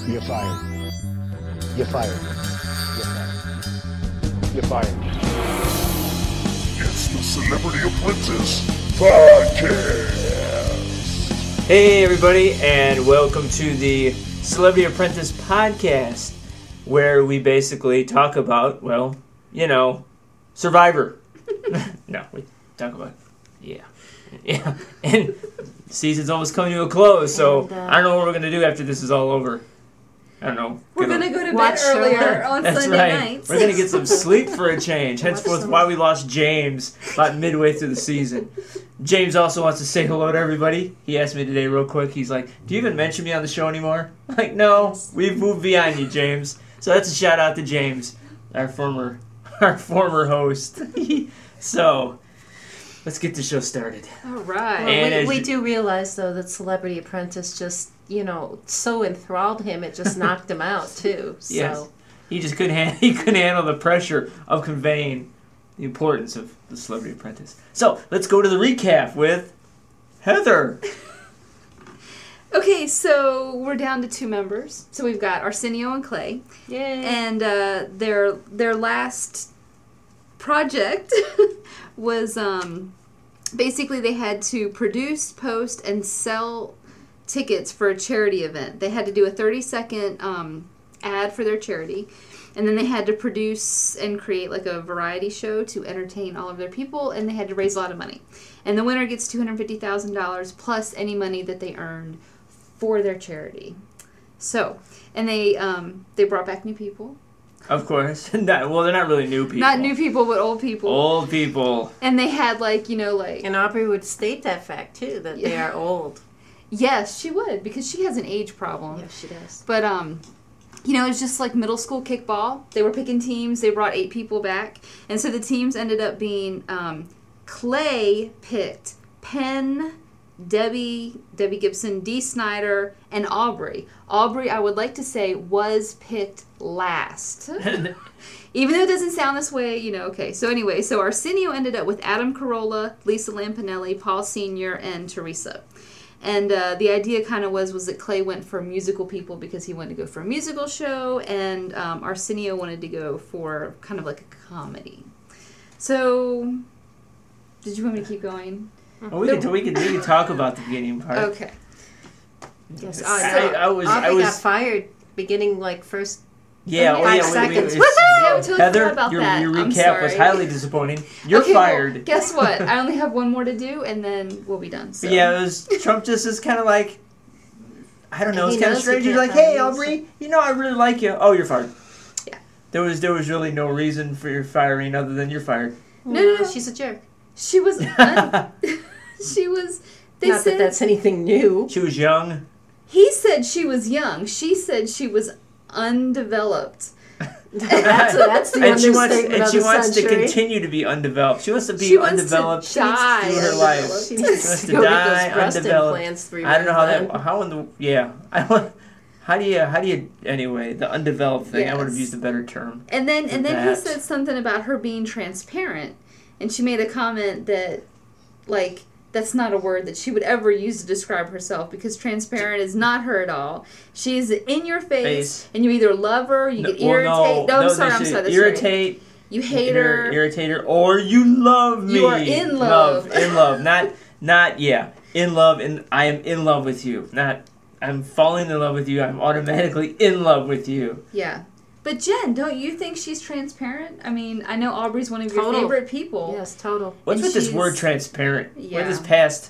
You're fired. You're fired. You're fired. You're fired. It's the Celebrity Apprentice Podcast. Hey everybody, and welcome to the Celebrity Apprentice Podcast, where we basically talk about, well, you know, Survivor. No, we talk about, yeah. And season's almost coming to a close, so I don't know what we're going to do after this is all over. I don't know. We're going to go to bed earlier on Sunday nights. We're going to get some sleep for a change. Henceforth, why we lost James about midway through the season. James also wants to say hello to everybody. He asked me today real quick. He's like, do you even mention me on the show anymore? I'm like, no, we've moved beyond you, James. So that's a shout out to James, our former host. So let's get the show started. All right. Well, we do realize, though, that Celebrity Apprentice just, so enthralled him, it just knocked him out, too. So. Yes. He just couldn't handle the pressure of conveying the importance of the Celebrity Apprentice. So let's go to the recap with Heather. Okay, so we're down to 2 members. So we've got Arsenio and Clay. Yay. And their last project was basically they had to produce, post, and sell tickets for a charity event. They had to do a 30-second ad for their charity, and then they had to produce and create like a variety show to entertain all of their people, and they had to raise a lot of money. And the winner gets $250,000 plus any money that they earned for their charity. So, and they brought back new people. Of course. They're not really new people. Not new people, but old people. Old people. And they had like... And Aubrey would state that fact, too, that they are old. Yes, she would, because she has an age problem. Yes, she does. But, it's just like middle school kickball. They were picking teams. They brought 8 people back. And so the teams ended up being... Clay picked Penn, Debbie Gibson, Dee Snider, and Aubrey. Aubrey, I would like to say, was picked last. Even though it doesn't sound this way, okay. So anyway, so Arsenio ended up with Adam Carolla, Lisa Lampanelli, Paul Sr., and Teresa. And the idea kind of was that Clay went for musical people because he wanted to go for a musical show, and Arsenio wanted to go for kind of like a comedy. So, did you want me to keep going? Well, we can talk about the beginning part. Okay. Yes, Aubrey got fired beginning first. Yeah, 5 seconds. I totally Heather, forgot about your that. recap was highly disappointing. You're fired. Well, guess what? I only have one more to do, and then we'll be done. So. Yeah, Trump just is kind of like, I don't know, it's kind of strange. He's like, hey, Aubrey, I really like you. Oh, you're fired. Yeah. There was really no reason for your firing other than you're fired. No. She's a jerk. She was... she was... Not that that's anything new. She was young. He said she was young. She said she was undeveloped. That's the understatement of the century. And she wants to continue to be undeveloped. She wants to be undeveloped through her life. She wants to die undeveloped. I don't know how do you anyway, the undeveloped thing. Yes. I would have used a better term. And then he said something about her being transparent, and she made a comment that that's not a word that she would ever use to describe herself, because transparent is not her at all. She's in your face. And you either love her, you get irritated. I'm sorry. Irritate. You hate her. Irritate her, or you love me. You are in love. In love. Not in love, and I am in love with you. Not, I'm falling in love with you. I'm automatically in love with you. Yeah. But Jen, don't you think she's transparent? I mean, I know Aubrey's one of your favorite people. Yes, total. What's with this word transparent? Yeah. This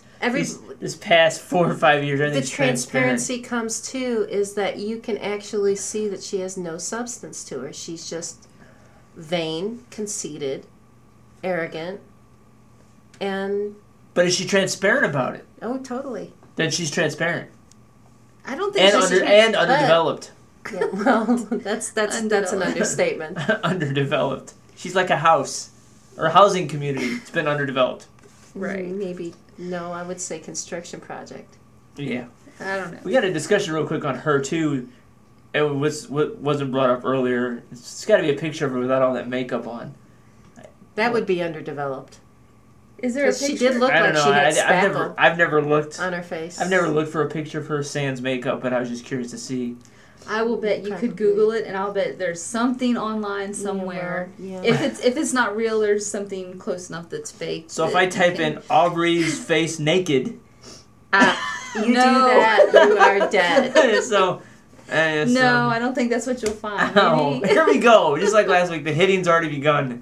past 4 or 5 years, I think the transparency comes too is that you can actually see that she has no substance to her. She's just vain, conceited, arrogant, and... But is she transparent about it? Oh, totally. Then she's transparent. I don't think and underdeveloped. Yeah, well, that's an understatement. Underdeveloped. She's like a house or a housing community. It's been underdeveloped. Right. Maybe. No, I would say construction project. Yeah. I don't know. We got a discussion real quick on her too. It wasn't brought up earlier. It's got to be a picture of her without all that makeup on. That would be underdeveloped. Is there a picture? She did look like she had spackle I've never looked on her face. I've never looked for a picture of her sans makeup, but I was just curious to see. I will bet you could Google it, and I'll bet there's something online somewhere. Yeah. If it's not real, there's something close enough that's fake. So if I type in Aubrey's face naked, You do No. that, you are dead. so. No, I don't think that's what you'll find. Oh, Maybe. here we go. Just like last week, the hitting's already begun.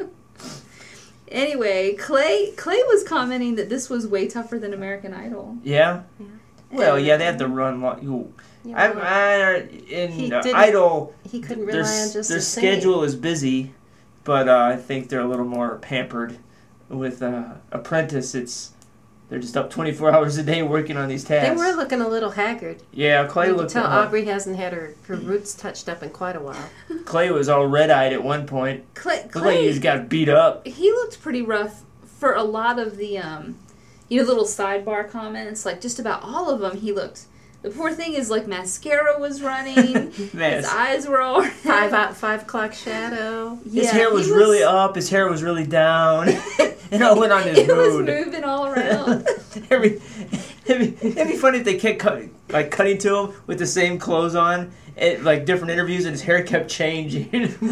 Anyway, Clay was commenting that this was way tougher than American Idol. Yeah? Well, yeah, they have to run long. Yeah, In didn't- Idol, he couldn't their, rely on just their his singing. schedule is busy, but I think they're a little more pampered. With Apprentice, they're just up 24 hours a day working on these tasks. They were looking a little haggard. Yeah, Clay You can looked. tell Aubrey hasn't had her roots touched up in quite a while. Clay was all red-eyed at one point. Looked like he just got beat up. He looked pretty rough for a lot of the little sidebar comments. Like just about all of them, he looked. The poor thing is like mascara was running. His eyes were all red. 5 o'clock shadow. His hair was really up. His hair was really down. It all went on his It was mood. moving all around. It'd be funny if they kept cutting to him with the same clothes on at like different interviews, and his hair kept changing.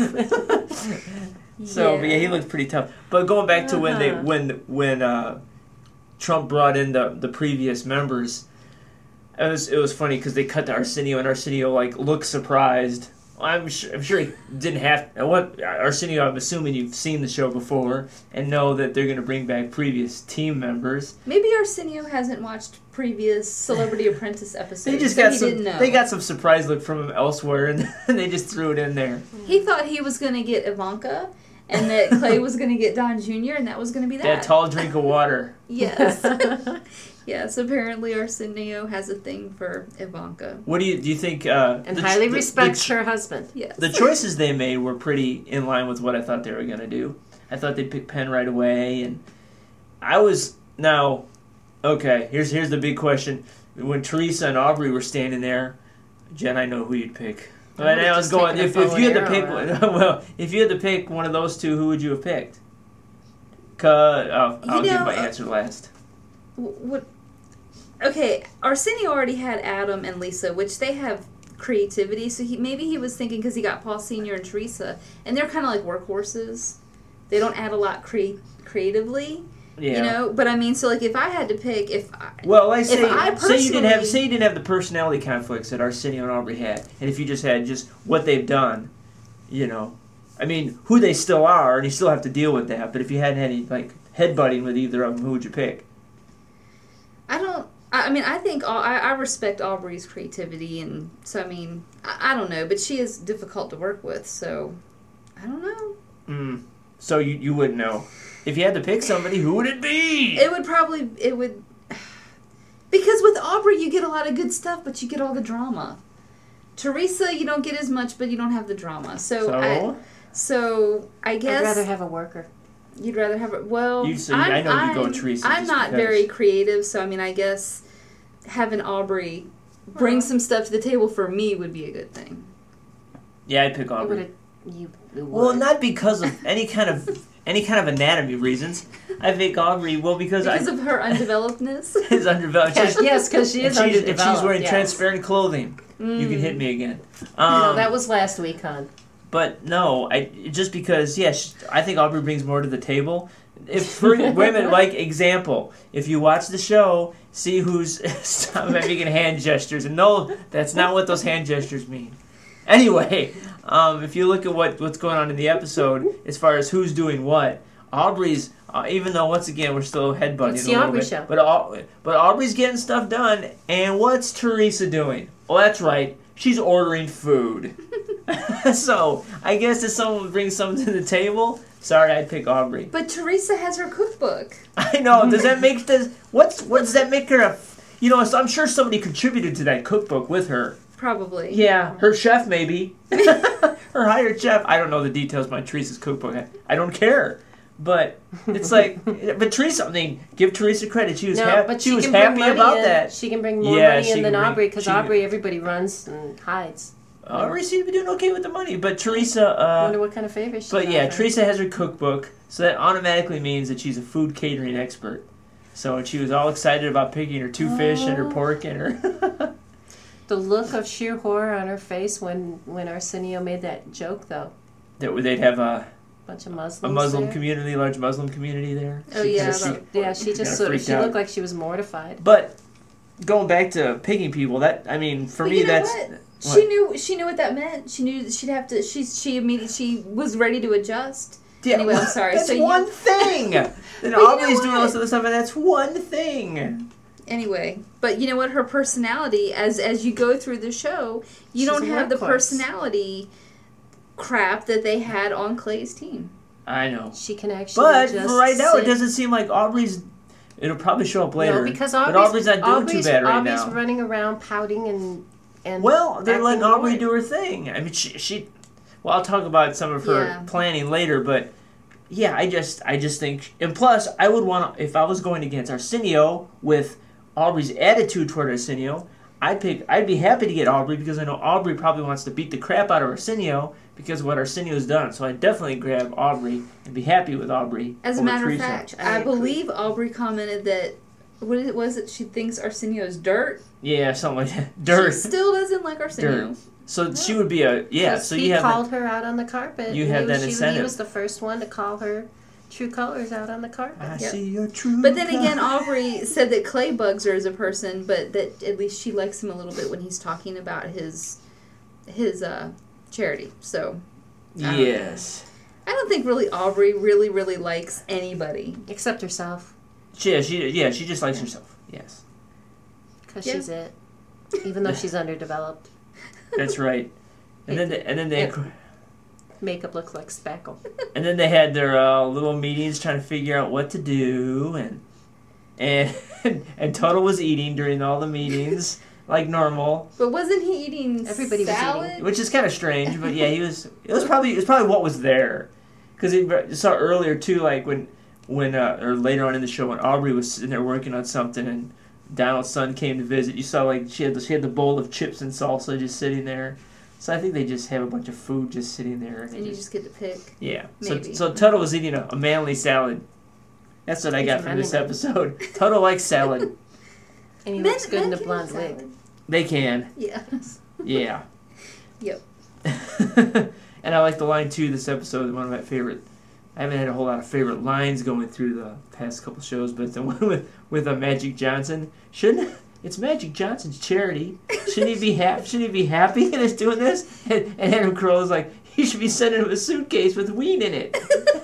So but yeah, he looked pretty tough. But going back to when Trump brought in the previous members, it was funny because they cut to Arsenio, and Arsenio like looked surprised. I'm sure he didn't have. Arsenio, I'm assuming you've seen the show before and know that they're going to bring back previous team members. Maybe Arsenio hasn't watched previous Celebrity Apprentice episodes. They just didn't know. They got some surprise look from him elsewhere, and they just threw it in there. He thought he was going to get Ivanka, and that Clay was going to get Don Jr., and that was going to be that. That tall drink of water. Yes. Yes, apparently Arsenio has a thing for Ivanka. What do you think? And highly respects her husband. Yes. The choices they made were pretty in line with what I thought they were going to do. I thought they'd pick Penn right away, and I was now. Okay, here's the big question: when Teresa and Aubrey were standing there, Jen, I know who you'd pick. But I was going. If you had to pick, if you had to pick one of those two, who would you have picked? I'll give my answer last. What? Okay, Arsenio already had Adam and Lisa, which they have creativity. So maybe he was thinking because he got Paul Sr. and Teresa, and they're kind of like workhorses. They don't add a lot creatively. Yeah. You know, but I mean, so like if I had to pick, say you didn't have the personality conflicts that Arsenio and Aubrey had, and if you just had just what they've done, you know, I mean, who they still are, and you still have to deal with that. But if you hadn't had any like headbutting with either of them, who would you pick? I think I respect Aubrey's creativity, and so I mean, I don't know, but she is difficult to work with, so I don't know. So you wouldn't know. If you had to pick somebody, who would it be? It would because with Aubrey you get a lot of good stuff, but you get all the drama. Teresa, you don't get as much, but you don't have the drama. So I guess I'd rather have a worker. You'd rather have it. Well, I know you go Teresa. I'm not very creative, so I mean, I guess having Aubrey bring some stuff to the table for me would be a good thing. Yeah, I'd pick Aubrey. Well, not because of any kind of anatomy reasons. I pick Aubrey because of her undevelopedness. Is undeveloped. Yes, because she is undeveloped. If she's wearing transparent clothing, you can hit me again. No, that was last week, hon. But no, just because, I think Aubrey brings more to the table. If for women, like example, if you watch the show, see who's stop making hand gestures, and no, that's not what those hand gestures mean. Anyway, if you look at what's going on in the episode, as far as who's doing what, Aubrey's, even though once again we're still headbutting it's a the little Aubrey bit, show. but Aubrey's getting stuff done, and what's Teresa doing? Well, that's right, she's ordering food. So, I guess if someone brings something to the table, sorry, I'd pick Aubrey. But Teresa has her cookbook. I know. Does that make what does that make her I'm sure somebody contributed to that cookbook with her. Probably. Yeah, her chef maybe. Her hired chef. I don't know the details behind Teresa's cookbook. I don't care. But it's like, but Teresa, I mean, give Teresa credit. She was happy about that. She can bring more money in than Aubrey, because Aubrey, everybody runs and hides. Aubrey seems to be doing okay with the money, but Teresa... I wonder what kind of favors she got. Teresa has her cookbook, so that automatically means that she's a food catering expert. So she was all excited about picking her 2 fish and her pork and her... The look of sheer horror on her face when Arsenio made that joke, though. That they'd have a Bunch of Muslims. Muslim community, large Muslim community there. Oh, yeah. She just kinda freaked out. looked like she was mortified. But going back to picking people, that I mean, for But me, you know that's what? She knew what that meant. She knew that she'd have to. She was ready to adjust. Yeah, Anyway, I'm sorry. That's So one thing. Then you Aubrey's know doing all this other stuff, and that's one thing. Anyway, but you know what? Her personality, as you go through the show, you She's don't a have the workhorse. personality crap that they had on Clay's team. I know. She can actually But just for right now, sit. it doesn't seem like Aubrey's. It'll probably show up later. No, because but Aubrey's not doing too bad right Aubrey's now. running around pouting and Well, they're letting acting Aubrey annoyed. do her thing. I mean, she. Well, I'll talk about some of her Yeah. planning later, but yeah, I just think, and plus, I would want to, if I was going against Arsenio with Aubrey's attitude toward Arsenio, I'd be happy to get Aubrey because I know Aubrey probably wants to beat the crap out of Arsenio because of what Arsenio's done. So I'd definitely grab Aubrey and be happy with Aubrey. As a over matter of Teresa. fact, I I agree. believe Aubrey commented that was it? She thinks Arsenio's dirt. Yeah, something like that. Dirt. She still doesn't like Arsenio. Dirt. So she would be a So he you have called her out on the carpet. you and have he that was, incentive. He was the first one to call her true colors out on the carpet. I Yep. see your true. But then again, colors. Aubrey said that Clay bugs her as a person, but that at least she likes him a little bit when he's talking about his charity. So Yes. I don't think really Aubrey really likes anybody. Except herself, She just likes herself. Yes. because Yeah. she's it. Even though she's underdeveloped. That's right. And then they Yeah. Makeup looks like spackle. and then they had their little meetings trying to figure out what to do and Toto was eating during all the meetings like normal, But wasn't he eating Everybody was salad? eating. which is kind of strange. But yeah, he was. It was probably what was there, because you saw earlier too, like when or later on in the show when Aubrey was sitting there working on something and Donald's son came to visit. You saw like she had the bowl of chips and salsa just sitting there. So I think they just have a bunch of food just sitting there. And you just get to pick. Yeah. Maybe. So Toto was eating a manly salad. That's what I got from this episode. Toto likes salad. And he Men- looks good in men a can blonde eat wig. salad. They can. Yeah. Yeah. Yep. And I like the line too. This episode, one of my favorite. I haven't had a whole lot of favorite lines going through the past couple shows, but the one with Magic Johnson. It's Magic Johnson's charity. Shouldn't he be happy? Shouldn't he be happy that he's doing this? And Adam Carolla's like, he should be sending him a suitcase with weed in it.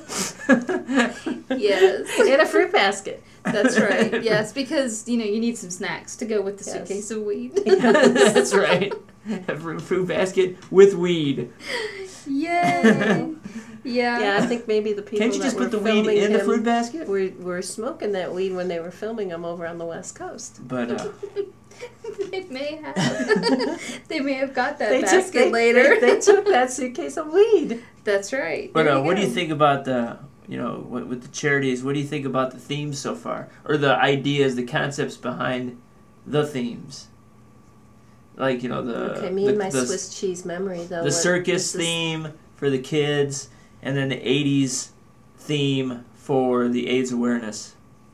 Yes. In a fruit basket. That's right. Yes, because you need some snacks to go with the Yes. suitcase of weed. That's right. A fruit basket with weed. Yay! Yeah. Yeah, I think maybe the people Can't you just that put the were weed filming in the him fruit basket? were smoking that weed when they were filming him over on the West Coast. But They may have. They may have got that They basket later. They took that suitcase of weed. That's right. But There what do you go. think about the, with the charities, what do you think about the themes so far? Or the ideas, the concepts behind the themes? Like, the... Okay, me and my the, Swiss cheese memory, though. The circus this is- theme for the kids, and then the 80s theme for the AIDS awareness.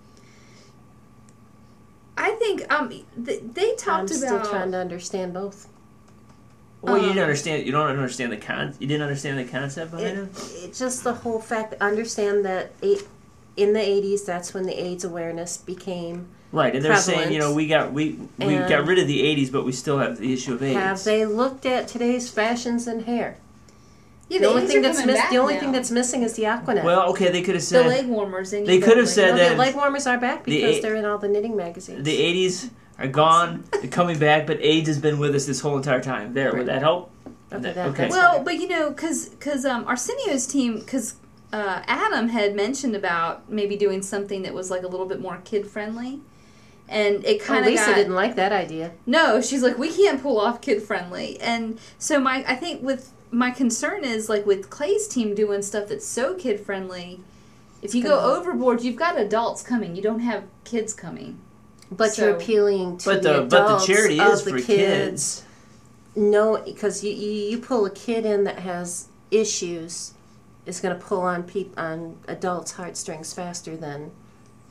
I think they talked I'm still about. trying to understand both. Well, you didn't understand. You don't understand You didn't understand the concept behind it. It's just the whole fact. Understand that in the 80s, that's when the AIDS awareness became. Right, and they're saying, prevalent. we got rid of the 80s, but we still have the issue of AIDS. Have they looked at today's fashions and hair? Yeah, The only AIDS thing are that's coming back the only now. thing that's missing is the Aquanet. Well, okay, they could have the said leg warmers. They could have said no, that the leg warmers are back the because A- they're in all the knitting magazines. the 80s are gone, they're coming back, but AIDS has been with us this whole entire time. There, would that help? Okay, Okay. that's Well, better. but because Arsenio's team, because Adam had mentioned about maybe doing something that was like a little bit more kid friendly, and it kind of Lisa got didn't like that idea. no. She's like, we can't pull off kid friendly, and so I think my concern is like with Clay's team doing stuff that's so kid friendly. If you go gonna- overboard, you've got adults coming. You don't have kids coming. But So- you're appealing to But the the adults charity of is the for kids. kids. No, because you pull a kid in that has issues, it's going to pull on on adults' heartstrings faster than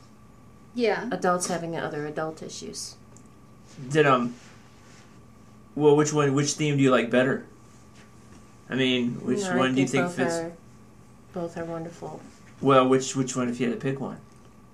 Yeah. adults having other adult issues. Did Well, which theme do you like better? I mean, which No, I one do you think both fits? Both are wonderful. Well, which one if you had to pick one?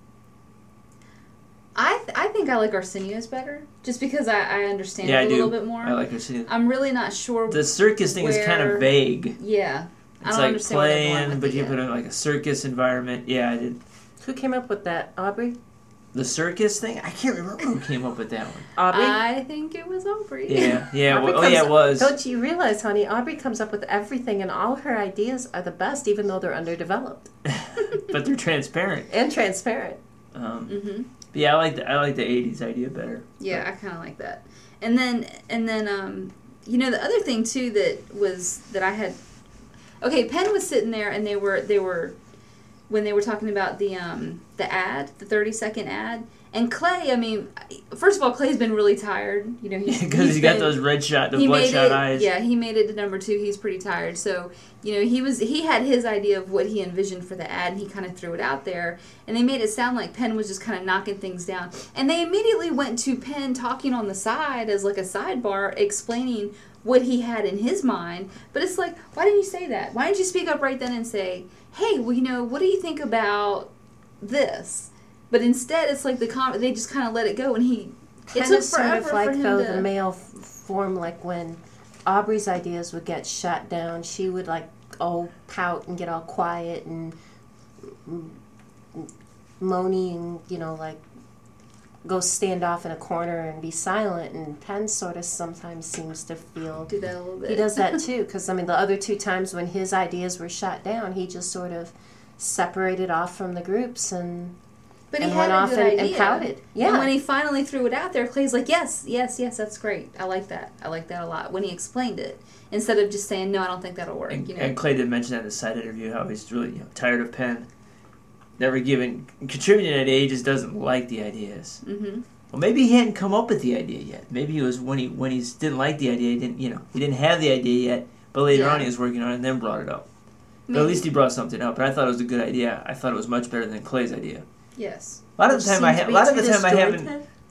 I think I like Arsenio's better, just because I understand Yeah, it I a do. little bit more. I like Arsenio. I'm really not sure. The circus thing is kind of where- vague. Yeah. I It's don't like understand where they're going playing, with but it you yet. put in like a circus environment. Yeah, I did. Who came up with that? Aubrey? The circus thing? I can't remember who came up with that one. Aubrey? I think it was Aubrey. Yeah, yeah. Aubrey Well, oh, yeah, it was. Don't you realize, honey, Aubrey comes up with everything, and all her ideas are the best, even though they're underdeveloped But they're transparent. and transparent. Mm-hmm. But yeah, I like the '80s idea better. Yeah, I kind of like that. And then, you know, the other thing too that I had. Okay, Penn was sitting there, and they were when they were talking about the ad, the 30-second ad. And Clay, I mean, first of all, Clay's been really tired. You know, Because he's got those he bloodshot made it, eyes. Yeah, he made it to number 2. He's pretty tired. So, you know, he had his idea of what he envisioned for the ad, and he kind of threw it out there. And they made it sound like Penn was just kind of knocking things down. And they immediately went to Penn talking on the side as like a sidebar, explaining what he had in his mind. But it's like, why didn't you say that? Why didn't you speak up right then and say, hey, well, you know, what do you think about this? But instead, it's like they just kind of let it go, and it Kind took of sort forever of for like, him though, to... the male form, like when Aubrey's ideas would get shot down, she would, like, pout and get all quiet and moany and, you know, like, go stand off in a corner and be silent. And Penn sort of sometimes seems to feel... do that a little bit. He does that, too, because, I mean, the other 2 times when his ideas were shot down, he just sort of separated off from the groups and... But he and had went a off good and idea. pouted. Yeah. And when he finally threw it out there, Clay's like, yes, that's great. I like that. I like that a lot. When he explained it, instead of just saying, no, I don't think that'll work. And, You know? and Clay did mention that in the side interview how he's really tired of Penn. Never contributing at ages, doesn't like the ideas. Mm-hmm. Well, maybe he hadn't come up with the idea yet. Maybe it was when he didn't like the idea, he didn't have the idea yet. But later on, he was working on it and then brought it up. But at least he brought something up. But I thought it was a good idea. I thought it was much better than Clay's idea. Yes. A lot of the time, I haven't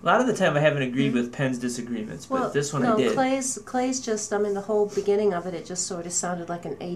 agreed Mm-hmm. with Penn's disagreements, but Well, this one no, I did. Clay's just, I mean, the whole beginning of it, it just sort of sounded like an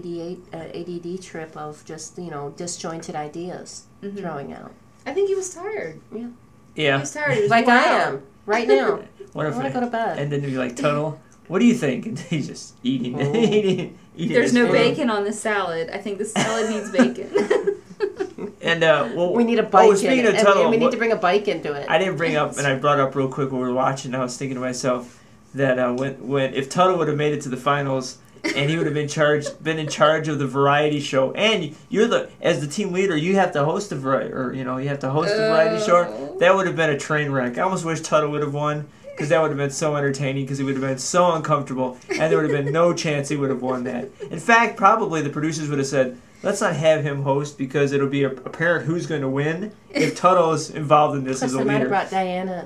ADD trip of just, you know, disjointed ideas Mm-hmm. throwing out. I think he was tired. He Yeah. was tired. He was Like wore I out. am, right now. What I if want to go to bed. And then you'd be like, Tuttle, what do you think? And he's just eating. Oh. eating There's his no food. bacon on this salad. I think the salad needs bacon. And, well, We need a bike in speaking it. of And Tuttle, we need what- to bring a bike into it. I didn't bring up, and I brought up real quick when we were watching. I was thinking to myself that when if Tuttle would have made it to the finals, and he would have been in charge of the variety show, and you're as the team leader, you have to host the variety, or you have to host the variety show. That would have been a train wreck. I almost wish Tuttle would have won, because that would have been so entertaining, because he would have been so uncomfortable, and there would have been no chance he would have won that. In fact, probably the producers would have said, let's not have him host, because it'll be apparent who's going to win if Tuttle's involved in this Plus, as a they might have leader. brought Diana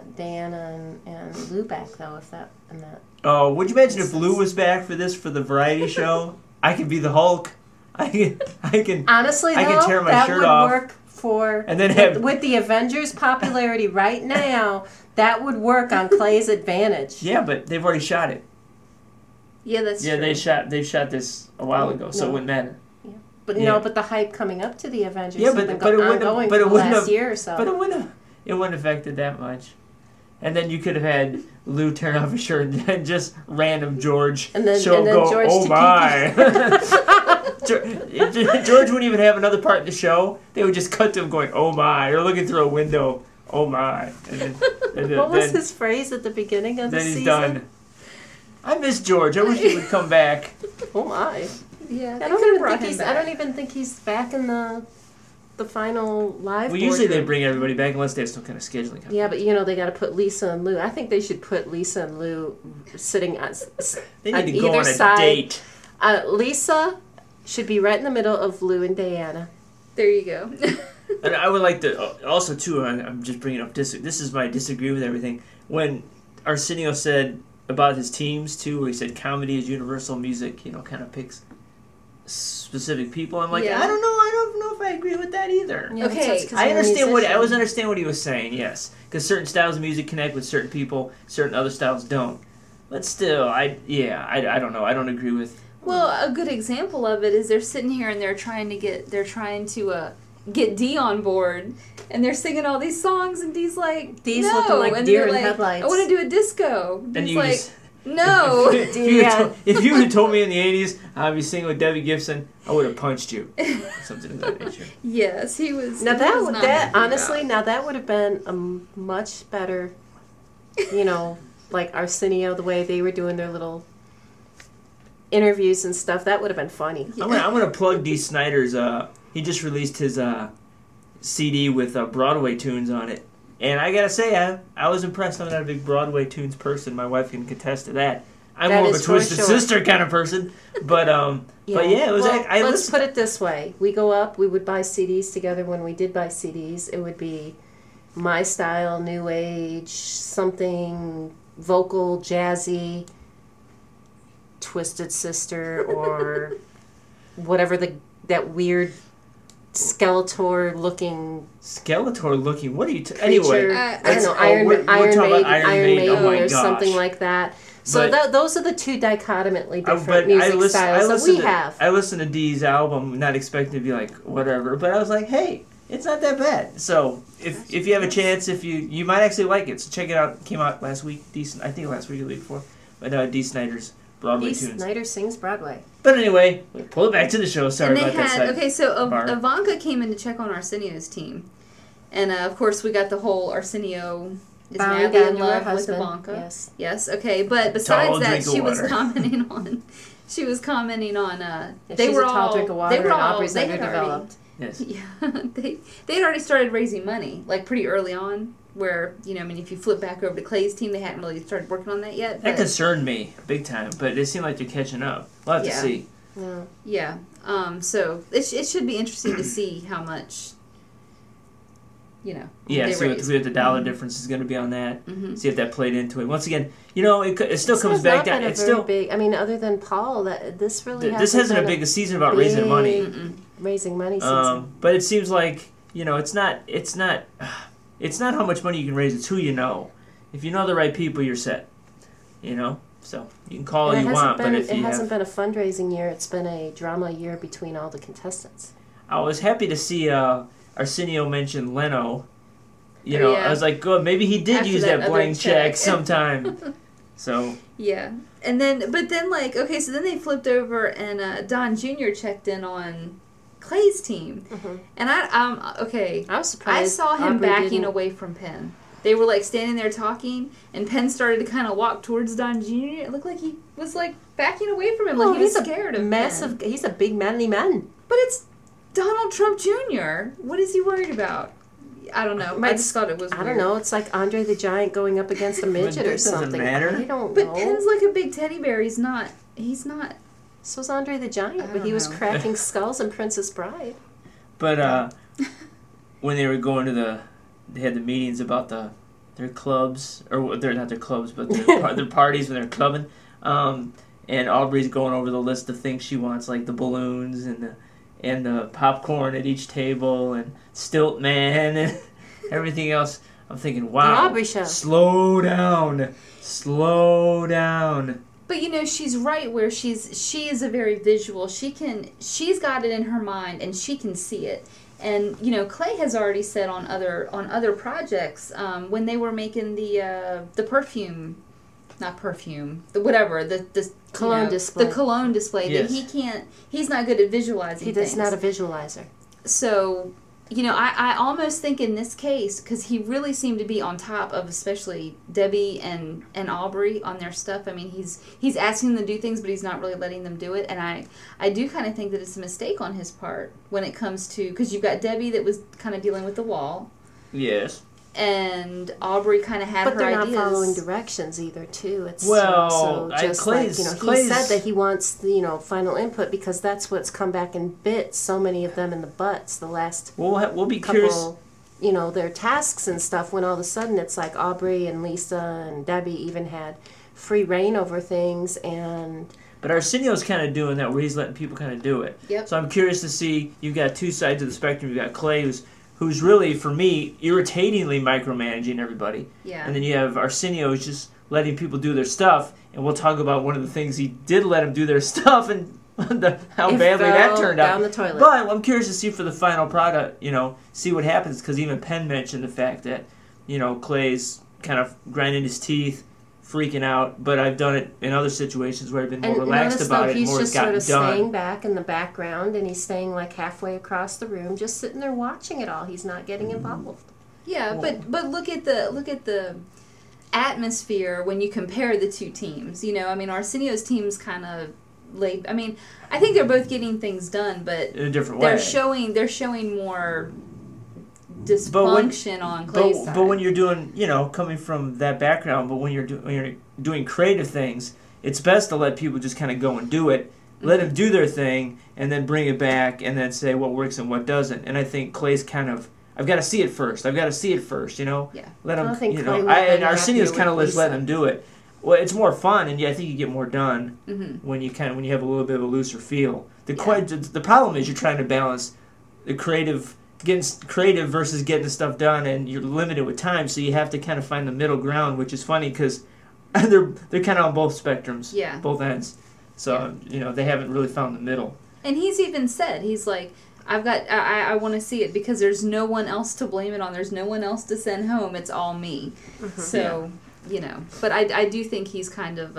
and Lou back, though, if that and that. Oh, would you imagine if Lou was back for the variety show? I could be the Hulk. I can. Honestly, I though, can tear my that shirt would off. work for... And then with, have- with the Avengers' popularity right now, that would work on Clay's advantage. Yeah, but they've already shot it. Yeah, that's Yeah, true. they shot this a while ago, so it No. wouldn't matter. But Yeah. but the hype coming up to the Avengers Yeah, has but been it wouldn't ongoing have, but for it the wouldn't last have, year or so. but it wouldn't have affected that much. And then you could have had Lou turn off his shirt and just random George And then- show and then go, George oh to my. George wouldn't even have another part in the show. They would just cut to him going, oh my, or looking through a window, oh my. And then, What was his phrase at the beginning of the then he's season? done. I miss George. I wish he would come back. Oh my! Yeah, I don't even think he's back in the final live. Well, usually they boardroom. bring everybody back unless they have some kind of scheduling. Yeah, but they got to put Lisa and Lou. I think they should put Lisa and Lou sitting on They on need to go either on a side. date. Lisa should be right in the middle of Lou and Diana. There you go. And I would like to also too. I'm just bringing up this is my disagree with everything. When Arsenio said about his teams too, where he said comedy is universal, music kind of picks specific people. I'm like, Yeah. I don't know if I agree with that either. Yeah, Okay. that's 'cause I you're a understand musician. understand what he was saying. Yes, because certain styles of music connect with certain people, certain other styles don't. But still, I don't know. I don't agree with. Well, a good example of it is they're sitting here and they're trying to get Dee on board, and they're singing all these songs, and Dee's like, Dee's no, looking like and deer they're in like, headlights. I want to do a disco. And Dee's you like, just- no. If you would have told me in the 80s I'd be singing with Debbie Gibson, I would have punched you. Something of that nature. Yes, he was. Now he was not that happy honestly, about it. now that would have been a much better, like Arsenio, the way they were doing their little interviews and stuff. That would have been funny. I'm gonna plug Dee Snider's. He just released his CD with Broadway tunes on it, and I gotta say, I was impressed. I'm not a big Broadway tunes person. My wife can contest to that. I'm That more of a is for Twisted sure. Sister kind of person, but yeah, it was. Well, I let's listened. put it this way: we go up. We would buy CDs together. When we did buy CDs, it would be my style, new age, something vocal, jazzy, Twisted Sister, or whatever that weird Skeletor looking Skeletor looking. What are you? Anyway, creature. I don't know, oh, Iron we're talking about Iron Maiden. Oh my or gosh. something like that. So But- those are the two dichotomically different but music styles that we to, have. I listened to Dee's album, not expecting to be like whatever, but I was like, hey, it's not that bad. So if you have a chance, if you might actually like it, so check it out. It came out last week. I think last week or the week before. But Dee Snider's Broadway Dee tunes. Snider sings Broadway. But anyway, pull it back to the show. Sorry And they about that. had side. okay, so bar. Ivanka came in to check on Arsenio's team, and of course we got the whole Arsenio is Bowing madly down in to her love with husband. Ivanka. Yes. Okay, but besides Tall that, drink of she was water. commenting on. She was commenting on. They She's were a tall all. drink of water, They were and all. Aubrey's They had underdeveloped. Yes. already. Yeah, they had already started raising money like pretty early on. Where if you flip back over to Clay's team, they hadn't really started working on that yet. That But concerned me big time, but it seemed like they're catching up. We'll have to Yeah. see. Yeah. yeah, so it should be interesting to see how much. Yeah, they see raise. what the dollar difference is going to be on that. Mhm. See if that played into it. Once again, it still This comes has back not down. been a It's very still big. I mean, other than Paul, that this really this hasn't a been big season about raising money. Mm-mm. raising money season. But it seems like it's not how much money you can raise. It's who you know. If you know the right people, you're set. So you can call all And you it hasn't want, been, but if it you hasn't have, been a fundraising year. It's been a drama year between all the contestants. I was happy to see Arsenio mention Leno. Oh, yeah. I was like, good. Maybe he did After use that that other blank check check. sometime. So Yeah, and then okay, so then they flipped over and Don Jr. checked in on Clay's team, and okay. I was surprised. I saw him Aubrey backing didn't- away from Penn. They were like standing there talking, and Penn started to kind of walk towards Don Jr. It looked like he was like backing away from him, like he was scared of massive. Penn. He's a big manly man. But it's Donald Trump Jr. What is he worried about? I don't know. I just thought it was. I weird. don't know. It's like Andre the Giant going up against a midget or doesn't something. matter. I don't But know. Penn's like a big teddy bear. He's not. So is Andre the Giant, I but don't he was know. cracking skulls in Princess Bride. But when they were going to they had the meetings about their clubs, or they're not their clubs, but their parties when they're clubbing. And Aubrey's going over the list of things she wants, like the balloons and the popcorn at each table and Stilt Man and everything else. I'm thinking, wow, The Aubrey Show. slow down. But she's right where she is a very visual. She's got it in her mind and she can see it. And Clay has already said on other projects when they were making the perfume, not perfume, the Cologne display. the cologne display Yes. that he's not good at visualizing. He does things. not a visualizer. So, I almost think in this case, because he really seemed to be on top of especially Debbie and Aubrey on their stuff. I mean, he's asking them to do things, but he's not really letting them do it. And I do kind of think that it's a mistake on his part when it comes to, because you've got Debbie that was kind of dealing with the wall, Yes. and Aubrey kind of had But her they're ideas. not following directions either, too. It's Well, also just Clay's- he Clay's- said that he wants final input because that's what's come back and bit so many of them in the butts the last We'll be curious. couple, their tasks and stuff, when all of a sudden it's like Aubrey and Lisa and Debbie even had free reign over things. And But Arsenio's kind of doing that, where he's letting people kind of do it. Yep. So I'm curious to see. You've got two sides of the spectrum. You've got Clay, who's really, for me, irritatingly micromanaging everybody. Yeah. And then you have Arsenio, who's just letting people do their stuff. and we'll talk about one of the things he did let him do their stuff and how It badly that fell turned out. down the toilet. But I'm curious to see for the final product, see what happens, because even Penn mentioned the fact that, Clay's kind of grinding his teeth, freaking out, but I've done it in other situations where I've been more And relaxed notice, about though, it, he's more just gotten sort of done. staying back in the background, and he's staying like halfway across the room, just sitting there watching it all. He's not getting involved. Yeah, but look at the atmosphere when you compare the two teams. Arsenio's team's kind of late. I think they're both getting things done, but In a different way. they're showing more dysfunction on Clay's side. But when you're doing, coming from that background, but when you're doing creative things, it's best to let people just kind of go and do it. Let them do their thing, and then bring it back, and then say what works and what doesn't. And I think Clay's kind of, I've got to see it first. Yeah. Let him, I think Clay would and be Arsenio's happier kind of with just letting Lisa. him do it. Well, it's more fun, and I think you get more done Mm-hmm. when you have a little bit of a looser feel. The problem is you're trying to balance getting creative versus getting the stuff done, and you're limited with time, so you have to kind of find the middle ground, which is funny because they're kind of on both spectrums, both ends. So they haven't really found the middle. And he's even said, he's like, I want to see it because there's no one else to blame it on. There's no one else to send home. It's all me. Mm-hmm. So, but I do think he's kind of,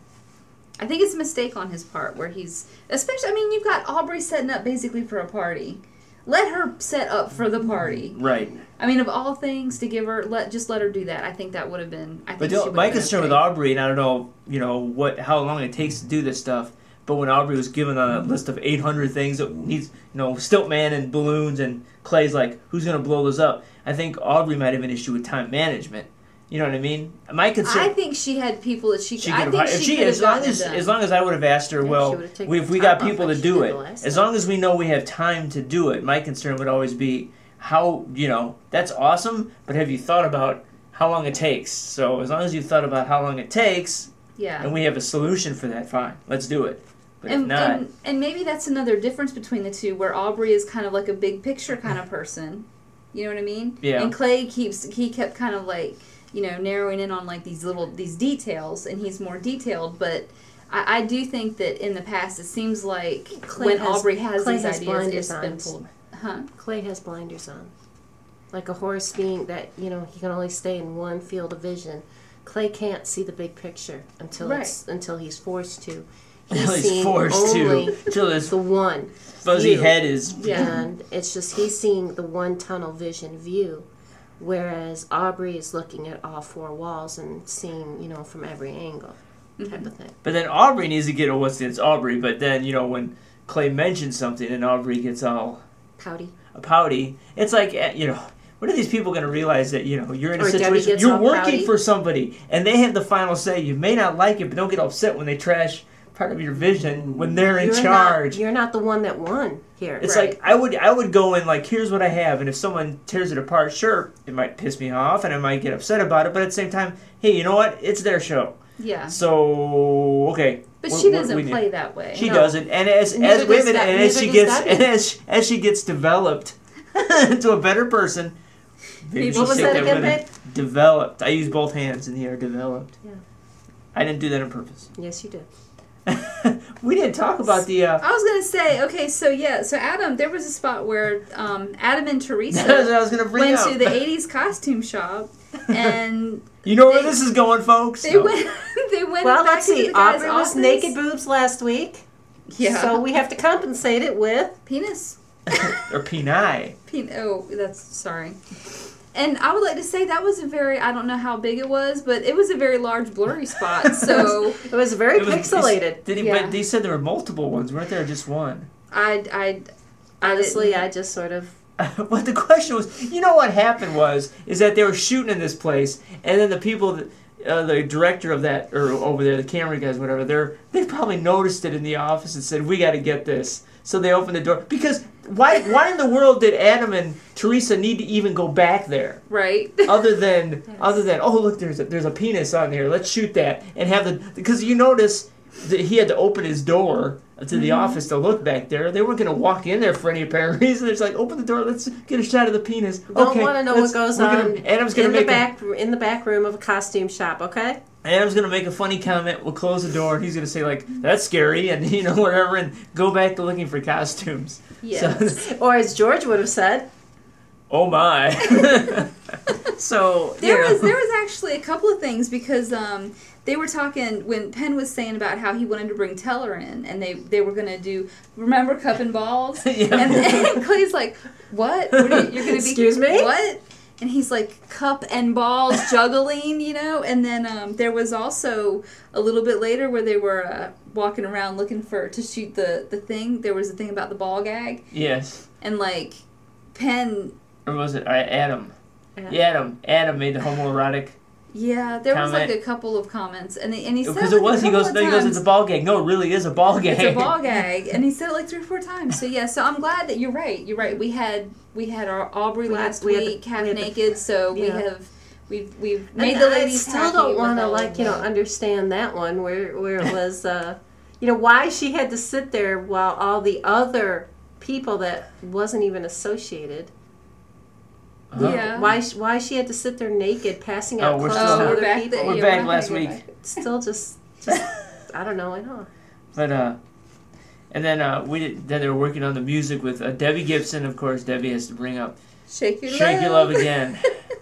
I think it's a mistake on his part where he's, especially, you've got Aubrey setting up basically for a party. Let her set up for the party. Right. Of all things to give her, let her do that. I think that would have been, My concern with Aubrey, and I don't know, how long it takes to do this stuff, but when Aubrey was given a list of 800 things that needs, Stiltman and balloons, and Clay's like, who's going to blow those up? I think Aubrey might have an issue with time management. You know what I mean? My concern. I think she had people that she could have as long as I would have asked her, if we got people to do it, as long as we know we have time to do it, my concern would always be how, that's awesome, but have you thought about how long it takes? So as long as you've thought about how long it takes, and we have a solution for that, fine, let's do it. But if not, and maybe that's another difference between the two, where Aubrey is kind of like a big picture kind of person. You know what I mean? Yeah. And Clay kept kind of like, narrowing in on like these details, and he's more detailed. But I do think that in the past, it seems like Aubrey has these ideas, it's been pulled. Clay has blinders on, like a horse being that he can only stay in one field of vision. Clay can't see the big picture until he's forced to. He's forced to. Until his the one fuzzy head is. And it's just he's seeing the one tunnel vision view. Whereas Aubrey is looking at all four walls and seeing, from every angle type of thing. But then Aubrey needs to get, it's Aubrey, but then, when Clay mentions something and Aubrey gets all pouty, it's like, when are these people going to realize that, you're in a situation, you're working for somebody, and they have the final say. You may not like it, but don't get upset when they trash part of your vision when they're in charge. You're not the one that won here. It's like I would go in like, here's what I have, and if someone tears it apart, sure, it might piss me off and I might get upset about it, but at the same time, hey, you know what? It's their show. Yeah. So okay. But she doesn't play that way. She doesn't, and as she gets developed into a better person, maybe what was that again, babe? Developed. I use both hands in the air. Developed. Yeah. I didn't do that on purpose. Yes, you did. We didn't talk about the. I was gonna say, okay, so Adam, there was a spot where Adam and Teresa That's what I was gonna bring went up. to the '80s costume shop, and you know where this is going, folks. They went. Well, back let's see. into the guy's Aubrey was office. naked boobs last week. Yeah. So we have to compensate it with penis. Or penai. That's sorry. And I would like to say that was I don't know how big it was, but it was a very large blurry spot. So it was very pixelated. But they said there were multiple ones, weren't there? Just one. Honestly, I just sort of. But the question was, what happened is that they were shooting in this place, and then the people, the director of that, or over there, the camera guys, whatever, they probably noticed it in the office and said, we got to get this. So they opened the door. Because why in the world did Adam and Teresa need to even go back there? Right. Other than oh look, there's a penis on here. Let's shoot that and have because you notice that he had to open his door to the office to look back there. They weren't going to walk in there for any apparent reason. It's like, open the door. Let's get a shot of the penis. Don't want to know what goes on Adam's going to in the back room of a costume shop. Okay. Adam's going to make a funny comment, we'll close the door, and he's going to say, like, that's scary, and, whatever, and go back to looking for costumes. Yes. So, Or as George would have said, oh my. So, There was actually a couple of things because they were talking when Penn was saying about how he wanted to bring Teller in, and they were gonna do, remember, cup and balls. Yeah. And Clay's like, what? You're gonna be Excuse me? what? And he's like, cup and balls juggling, And then there was also a little bit later where they were walking around looking to shoot the thing. There was a thing about the ball gag, Yes. and like Penn. Or was it Adam? Yeah. Yeah, Adam made the homoerotic. Yeah, there was Comment. like a couple of comments, and he said Because it it was, he goes, it's a ball gag. No, it really is a ball gag. It's a ball gag, and he said it like 3 or 4 times. So yeah, so I'm glad that you're right. You're right. We had our Aubrey last week, half naked. So we've made the ladies I still happy don't with want to all of that. understand that one where it was why she had to sit there while all the other people that wasn't even associated. Yeah. Why she had to sit there naked passing out we're clothes still- to we're other back people? there. We're Yeah, back not last gonna go week. back. Still just I don't know. I know. But, and then then they were working on the music with Debbie Gibson. Of course, Debbie has to bring up Shake your Shake Your Love Again.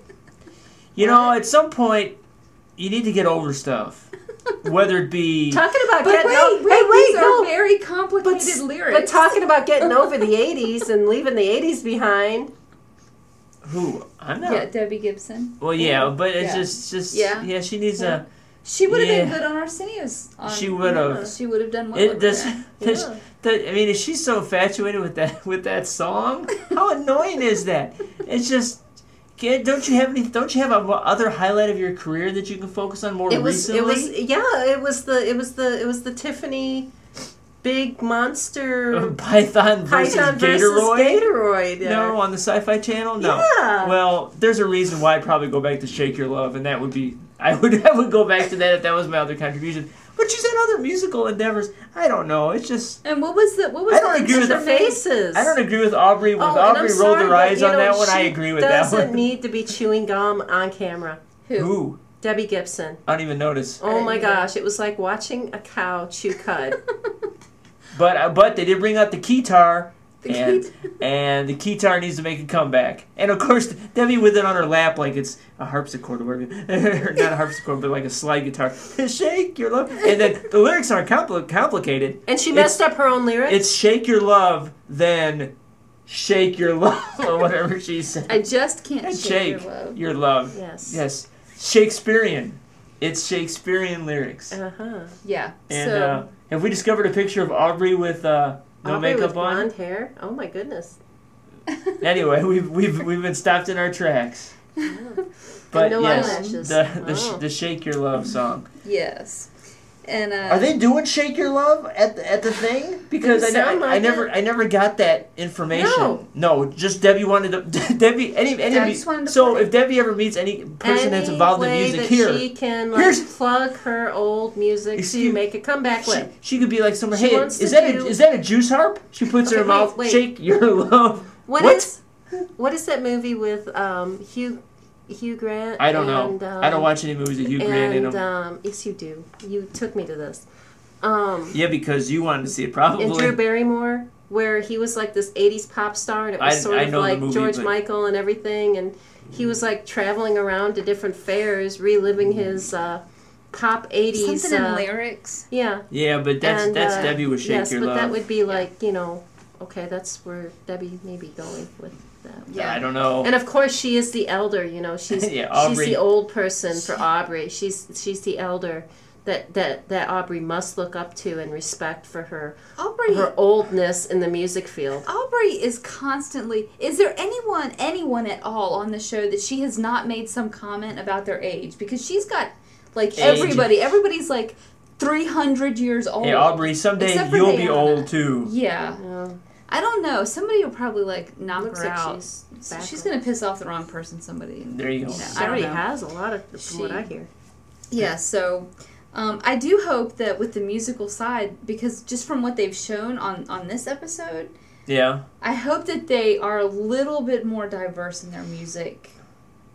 At some point, you need to get over stuff. Whether it be... Talking about But getting wait, these are no. very complicated lyrics. But talking about getting over the 80s and leaving the 80s behind. Who? I'm not... Yeah, Debbie Gibson. Well, yeah, but it's Yeah. just... Yeah. she needs a... She would have been Yeah. good on Arsenio's. She would have. She would have done well. It with does. that. Is she so infatuated with that song? How annoying is that? It's just. Don't you have a other highlight of your career that you can focus on more recently? It was the Tiffany big monster Python versus Gatoroid. No, on the Sci-Fi Channel. No. Yeah. Well, there's a reason why I'd probably go back to Shake Your Love, and that would be I would go back to that if that was my other contribution. But she's had other musical endeavors. I don't know. It's just. And what was I don't agree with the faces. I don't agree with Aubrey. When and Aubrey I'm rolled sorry, her eyes but, on that one, I she agree with that one. doesn't need to be chewing gum on camera. Who? Debbie Gibson. I don't even notice. Oh my gosh, it was like watching a cow chew cud. But they did bring out the keytar, The and the keytar needs to make a comeback. And of course, Debbie with it on her lap like it's a harpsichord or whatever. Not a harpsichord, but like a slide guitar. Shake your love. And then the lyrics aren't complicated. And she messed up her own lyrics? It's shake your love, then shake your love, or whatever she said. I just can't And shake shake your love. your love. Yes. Shakespearean. It's Shakespearean lyrics. Uh-huh. Yeah. And So have we discovered a picture of Aubrey with no Aubrey makeup with on? blonde hair? Oh my goodness. Anyway, we've been stopped in our tracks. But no yes, eyelashes. the Shake Your Love song. yes. And Are they doing Shake Your Love at the thing? Because They sound like I never got that information. No, just Debbie wanted to Debbie just wanted to so play. if Debbie ever meets any person that's involved in Any way music that here, she can Here's- plug her old music Excuse- to make a comeback with. she could be like someone. She Hey, wants is to that do- is that a juice harp? She puts it in her Okay, mouth. wait. Shake Your Love. What is that movie with Hugh Grant? I don't know. and, I don't watch any movies with Hugh Grant in them. Yes, you do. You took me to this. Yeah, because you wanted to see it probably. And Drew Barrymore, where he was like this 80s pop star, and it was sort I of know the like movie, George but- Michael and everything, and he was like traveling around to different fairs, reliving his pop 80s. something in lyrics? Yeah. Yeah, but that's Debbie with Shake yes, Your but Love. that would be like, okay, that's where Debbie may be going with that. Yeah. I don't know. And of course, she is the elder. She's Yeah, she's Aubrey. the old person for Aubrey. She's the elder that Aubrey must look up to and respect for her oldness in the music field. Aubrey is constantly. Is there anyone at all on the show that she has not made some comment about their age? Because she's got like Age. everybody's like 300 years old. Hey, Aubrey, someday Except for you'll be Diana. old too. Yeah. I don't know. Somebody will probably like knock Looks her like out. she's She's gonna piss off the wrong person. Somebody. There you go. She I don't already know. has a lot of, from what She- I hear. Yeah, so I do hope that with the musical side, because just from what they've shown on this episode, Yeah. I hope that they are a little bit more diverse in their music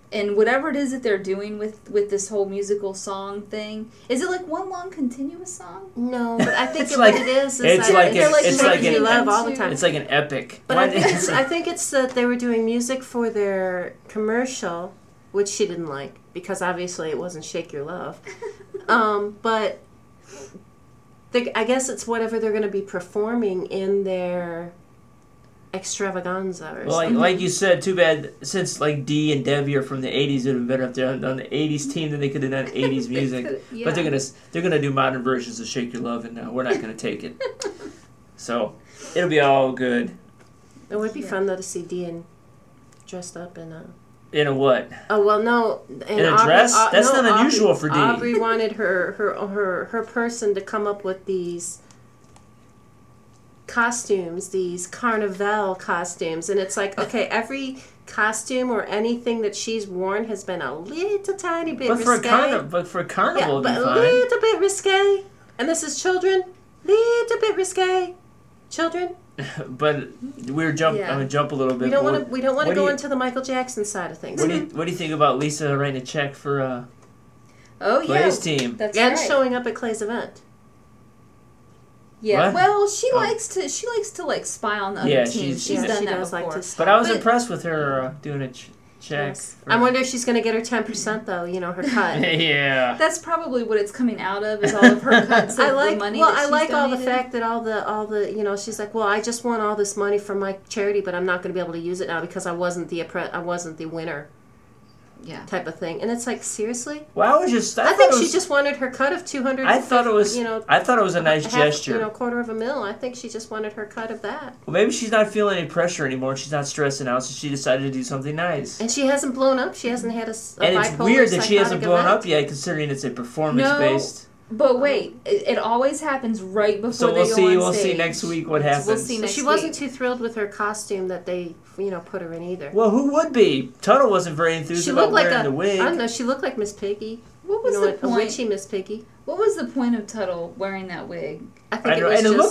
And whatever it is that they're doing with this whole musical song thing, is it like one long continuous song? No, but I think It's what like- it is it's that like they're an- it's like making you an- love all the time. It's like an epic. But Why I think, did- I think it's that they were doing music for their commercial, which she didn't like because obviously it wasn't "Shake Your Love." But I guess it's whatever they're going to be performing in their extravaganza or Well, like, something. like you said, too bad since like Dee and Debbie are from the '80s, it would have been better if they're on the '80s team, then they could have done '80s music. Yeah. But they're gonna do modern versions of "Shake Your Love," and we're not gonna take it. So it'll be all good. It would be fun though to see Dean dressed up in a. In a what? Oh well, no. In a dress? That's not unusual for Dee. Aubrey wanted her person to come up with these costumes, these carnival costumes, and it's like, okay, every costume or anything that she's worn has been a little tiny bit But for risque. a carnival, yeah, it'd be but a fine. little bit risque. And this is children, little bit risque. Children, But we're I'm gonna jump a little bit. we don't but want to. We don't want what to do go you- into the Michael Jackson side of things. What do you think about Lisa writing a check for Oh yeah, Clay's team? that's and right. showing up at Clay's event. Yeah, What? well, she Oh. likes to like spy on the other Yeah, teams. She's yeah, done she that does before. like to spy. But I was But- impressed with her doing a check. Yes. for- I wonder if she's going to get her 10% though. You know, her cut. Yeah. That's probably what it's coming out of, is all of her cuts of I like the money. well, that I she's like all the donated. fact that all the you know, she's like, well, I just won all this money from my charity, but I'm not going to be able to use it now because I wasn't the winner Yeah. type of thing. And it's like, seriously? Well, I was just. I thought think it she was, just wanted her cut of 200. I thought it was. you know, I thought it was a nice half, gesture. You know, $250,000. I think she just wanted her cut of that. Well, maybe she's not feeling any pressure anymore. She's not stressing out, so she decided to do something nice. And she hasn't blown up. She hasn't had a And bipolar it's weird that she hasn't psychotic blown event. up yet, considering it's a performance-based. But wait, it always happens right before So they we'll go see. on We'll see stage. next week what We'll happens. see So next she wasn't week. too thrilled with her costume that they, you know, put her in either. Well, who would be? Tuttle wasn't very enthused She about looked like wearing a, the wig. I don't know, she looked like Miss Piggy. What was You know, the a point? witchy Miss Piggy. What was the point of Tuttle wearing that wig? I think I it know, was and it just, looked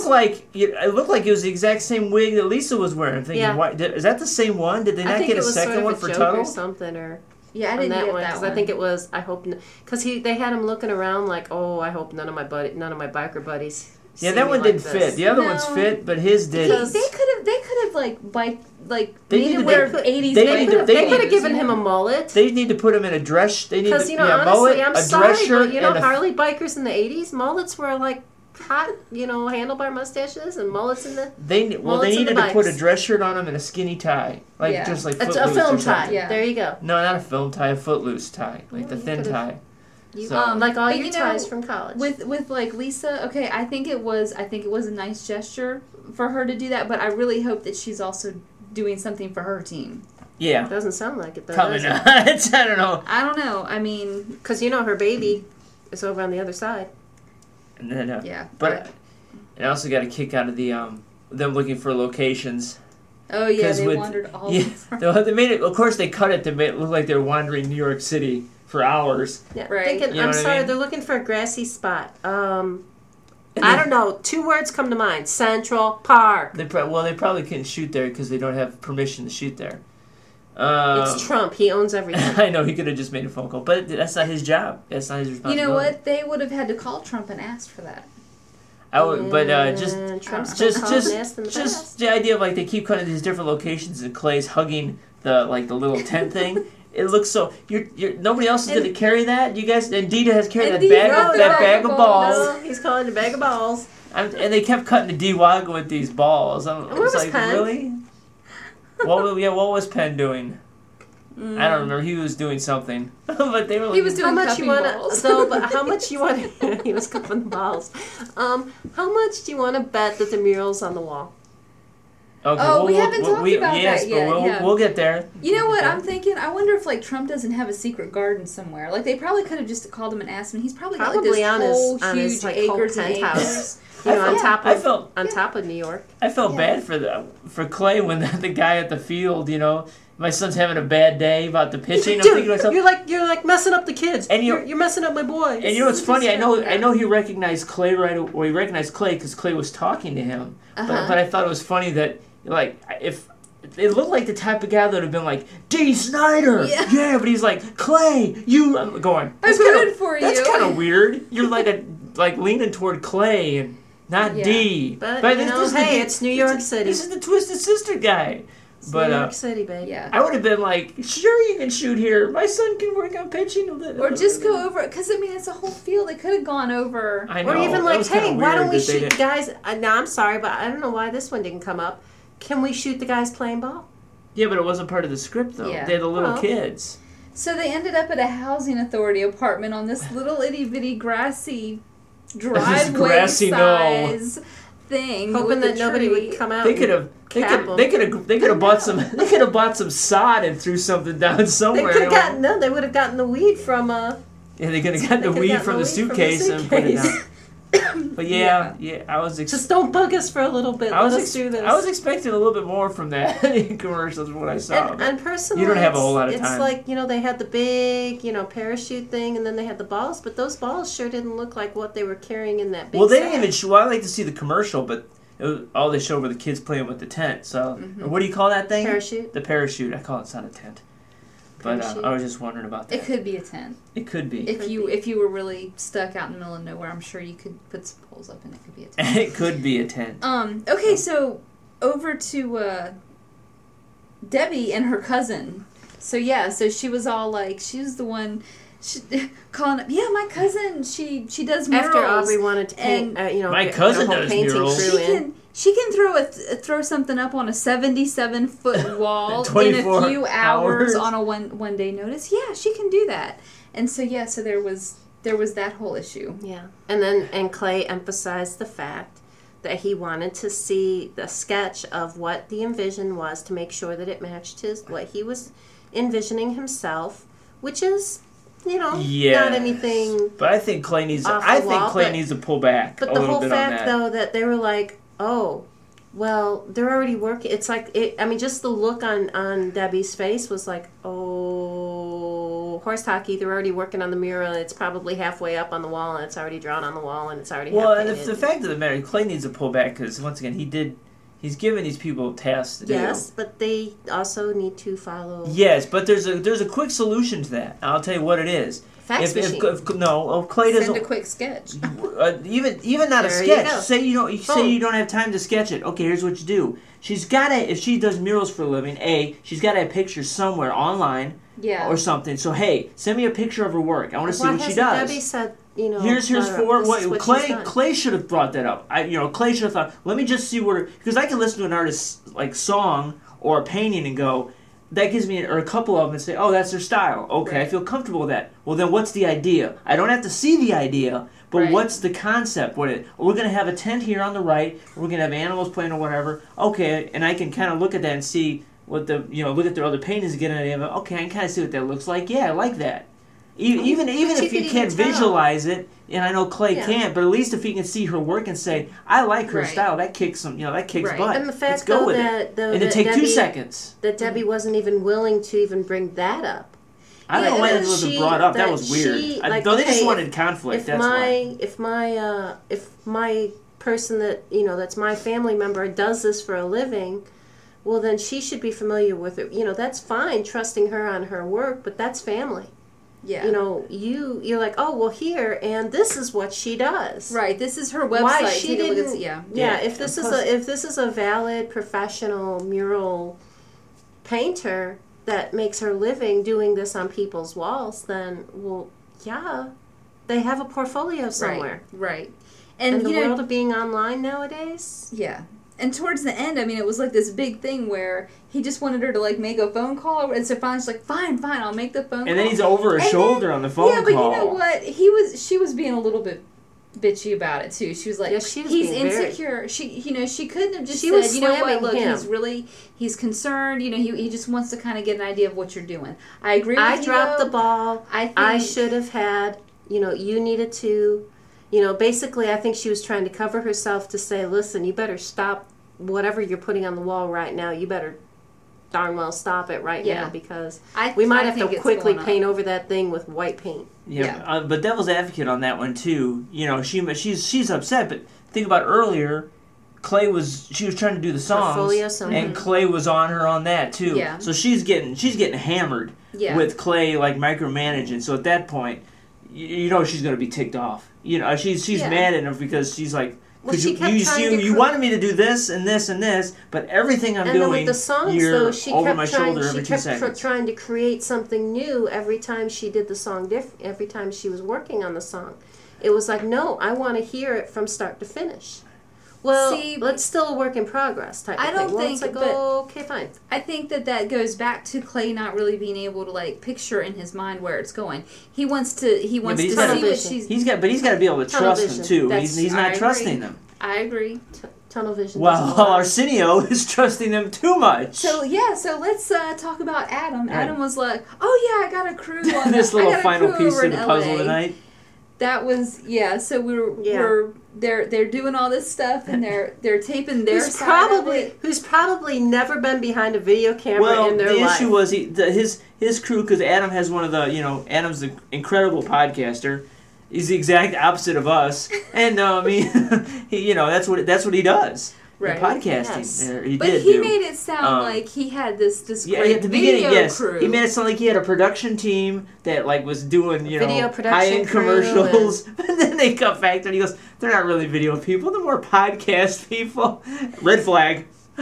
like it was the exact same wig that Lisa was wearing. I'm thinking, Yeah. why, is that the same one? Did they I not think get it a was second sort of one a for joke Tuttle? or something, or Yeah, I on didn't that get one that because one. I think it was. I hope because they had him looking around like, oh, I hope none of my biker buddies. Yeah, see that me one like didn't this. fit. The other No. ones fit, but his did. Because- They could have like They made need him to- wear they- 80s. they biker need to- They they could have need- given him a mullet. They need to put him in a dress. They need Because, to you know, yeah, honestly, mullet, I'm a sorry, dress shirt, but, you know, and a Harley bikers in the 80s, mullets were like hot, you know, handlebar mustaches and mullets in the... They mullets in needed the to put a bikes. dress shirt on him and a skinny tie, like Yeah. just like It's Footloose a film or tie. something. Yeah. There you go. No, not a film tie, a Footloose tie, like Well, the you thin could've- tie. You, So- like all But, your you know, ties from college. with like Lisa. Okay, I think it was a nice gesture for her to do that, but I really hope that she's also doing something for her team. Yeah, Doesn't sound like it, though, probably does not. I don't know. I don't know. I mean, Because, you know, her baby is over on the other side. And then, yeah. but I also got a kick out of the them looking for locations. Oh yeah, 'Cause they with- wandered all Yeah, over. they made it. Of course, they cut it to make it look like they're wandering New York City for hours. Yeah, Right. thinking, You know I'm what I sorry, mean? they're looking for a grassy spot. I don't know. 2 words come to mind. Central Park. They probably couldn't shoot there because they don't have permission to shoot there. It's Trump. He owns everything. I know he could have just made a phone call, but that's not his job. That's not his You responsibility. know what? They would have had to call Trump and ask for that. I would, but just And Trump's just been called and asked in the just past. the idea of like they keep cutting these different locations and Clay's hugging the little tent thing. It looks so you're nobody else is And- going to carry that. You guys and Dita has carried And that Dita bag got of the that bag of balls. No, he's calling it a bag of balls. And they kept cutting to D Wagon with these balls. I Where was was like, Penn? really? What was Penn doing? I don't remember. He was doing something, but they were. He was doing How much cupping you want balls. to? So, but how much you want? He was cupping the balls. How much do you want to bet that the mural's on the wall? Okay, Oh, we haven't talked about yes, that but yet, We'll, yeah. we'll get there. You know what? Okay. I'm thinking. I wonder if like Trump doesn't have a secret garden somewhere. Like they probably could have just called him and asked him. He's probably got like Probably this on his- whole on huge his, like, whole acres and penthouse. acres. You know, on Yeah. top I of felt top of New York. I felt bad for Clay when the guy at the field, you know, my son's having a bad day about the pitching. I'm thinking to myself, you're like messing up the kids. And You're messing up my boy. and you know what's funny? I know he recognized Clay he recognized Clay because Clay was talking to him. Uh-huh. But I thought it was funny that like if it looked like the type of guy that would have been like, D. Snyder! Yeah. But he's like, Clay, you... I'm going, I voted for you. That's kind of weird. You're like leaning toward Clay and not D. But this hey, is it's New York City. This is the Twisted Sister guy. It's New York City, baby. Yeah. I would have been like, sure, you can shoot here. My son can work on pitching. Or just go over it, because I mean, it's a whole field. They could have gone over. I know. Or even That like, was kinda hey, why don't weird we that they shoot didn't- guys? Now I'm sorry, but I don't know why this one didn't come up. Can we shoot the guys playing ball? Yeah, but it wasn't part of the script, though. Yeah. They're the little Well. kids. So they ended up at a housing authority apartment on this little itty bitty grassy driveway grassy knoll. size thing, Hoping with that a nobody tree. would come out. They could have. They could have bought some. They could have bought some sod and threw something down They somewhere. could have gotten They would have gotten the weed from. Yeah, they could have gotten the could've weed gotten from the the weed from the suitcase and put it suitcase. down. But yeah, I was. Just don't bug us for a little bit. I Let was. us do this. I was expecting a little bit more from that in commercials from what I saw. And personally, You don't have a whole lot of it's time. like, they had the big, parachute thing, and then they had the balls, but those balls sure didn't look like what they were carrying in that big Well, they sack. didn't even show. I like to see the commercial, but all they showed were the kids playing with the tent. So, or what do you call that thing? Parachute. The parachute. I call it. It's not a tent. But Parachute. I was just wondering about that. It could be a tent. It could be. If you were really stuck out in the middle of nowhere, I'm sure you could put some poles up and it could be a tent. It could be a tent. Okay, so over to Debbie and her cousin. So she was all like, she was the one calling up, yeah, my cousin, she does murals. After Aubrey wanted to paint, And My get cousin the whole does painting murals. crew in. She can throw something up on a 77-foot wall in a 24 few hours hours. on a one day notice. Yeah, she can do that. And so so there was that whole issue. Yeah, and Clay emphasized the fact that he wanted to see the sketch of what the envision was to make sure that it matched what he was envisioning himself, which is, not anything. But I think Clay needs. Off the I think wall, Clay but- needs to pull back But a the little whole bit fact, on that. though, that they were like, oh, well, they're already working. It's like, just the look on Debbie's face was like, oh, horse hockey, they're already working on the mural. It's probably halfway up on the wall, and it's already drawn on the wall, and it's already Well, half and painted. the fact of the matter, Clay needs to pull back because once again, he's given these people tasks to do. Yes, but they also need to follow. Yes, but there's a quick solution to that. I'll tell you what it is. Fax machine. If Clay doesn't Send a quick sketch. even not a There you sketch. go. Say you don't have time to sketch it. Okay, here's what you do. She's got to, if she does murals for a living, she's got to have pictures somewhere online Yeah. or something. So hey, send me a picture of her work. I want to see Why what she hasn't does. Debbie said, Here's brought up, for this is what she's done. Clay should have brought that up. Clay should have thought, let me just see where, because I can listen to an artist's like song or a painting and go, that gives me, or a couple of them, and say, oh, that's their style. Okay, I feel comfortable with that. Well, then what's the idea? I don't have to see the idea, but Right. what's the concept? We're going to have a tent here on the right. We're going to have animals playing or whatever. Okay, and I can kind of look at that and see what look at their other paintings and get an idea of, okay, I can kind of see what that looks like. Yeah, I like that. Even if you could can't even tell. visualize it, and I know Clay Yeah. can't, but at least if he can see her work and say, I like her Right. style, that kicks that kicks Right. butt. And the fact, Let's go though, with that, it. though, And that it take Debbie, 2 seconds. that Debbie wasn't even willing to even bring that up. I don't know why that it wasn't she- brought up. That that was weird. she, They like, just okay, wanted conflict. That's why. If my person that that's my family member does this for a living, well then she should be familiar with it. That's fine, trusting her on her work, but that's family. Yeah. You're like, oh well, here and this is what she does. Right. This is her website. Why she Take a look didn't? at, yeah. Yeah, If this and is a valid professional mural painter that makes her living doing this on people's walls, then they have a portfolio somewhere. Right. In And the you know, world of being online nowadays, yeah. And towards the end, I mean, it was like this big thing where he just wanted her to like make a phone call, and so finally she's like, "Fine, I'll make the phone call." And then he's over her And shoulder then- on the phone yeah, but call. you know what? She was being a little bit bitchy about it too. She was like, Yeah, she was "He's being very- insecure." She couldn't have just She said, was "You know what? slamming Look, him. he's concerned. He just wants to kind of get an idea of what you're doing." I agree with I you. dropped though. the ball. I I think- should have had. You needed to. Basically, I think she was trying to cover herself to say, "Listen, you better stop whatever you're putting on the wall right now. You better darn well stop it right Yeah. now because I- we might I have think to it's quickly going up. paint over that thing with white paint." Yeah, but devil's advocate on that one too. She's upset, but think about earlier. she was trying to do the songs, Portfolio song. and Clay was on her on that too. Yeah. So she's getting hammered with Clay like micromanaging. So at that point, you know she's gonna be ticked off. You know she's mad at him because she's like, Well, she kept you wanted me to do this and this and this, but everything I'm doing, with the songs, you're though, she over kept my shoulder every 2 seconds. trying to create something new every time she did the song. Every time she was working on the song, it was like, no, I want to hear it from start to finish. Well, it's still a work in progress type of thing. I don't think, it's like, but okay, fine. I think that goes back to Clay not really being able to like picture in his mind where it's going. He wants to see what she's. He's got to be able to trust them too. He's not trusting them. I agree. Tunnel vision. Well, Arsenio is trusting them too much. So let's talk about Adam. Right. Adam was like, "Oh yeah, I got a crew on this little final piece of the puzzle LA. Tonight." That was So they're doing all this stuff and they're taping their side of it. Who's probably never been behind a video camera in their life. Well, the issue was his crew, because Adam has one of the Adam's the incredible podcaster. He's the exact opposite of us, and I mean, that's what he does. Right. The podcasting. Yes. But he made it sound like he had this great at the beginning, video crew. He made it sound like he had a production team that was doing video production high-end commercials. But then they cut back and he goes, "They're not really video people. They're more podcast people." Red flag.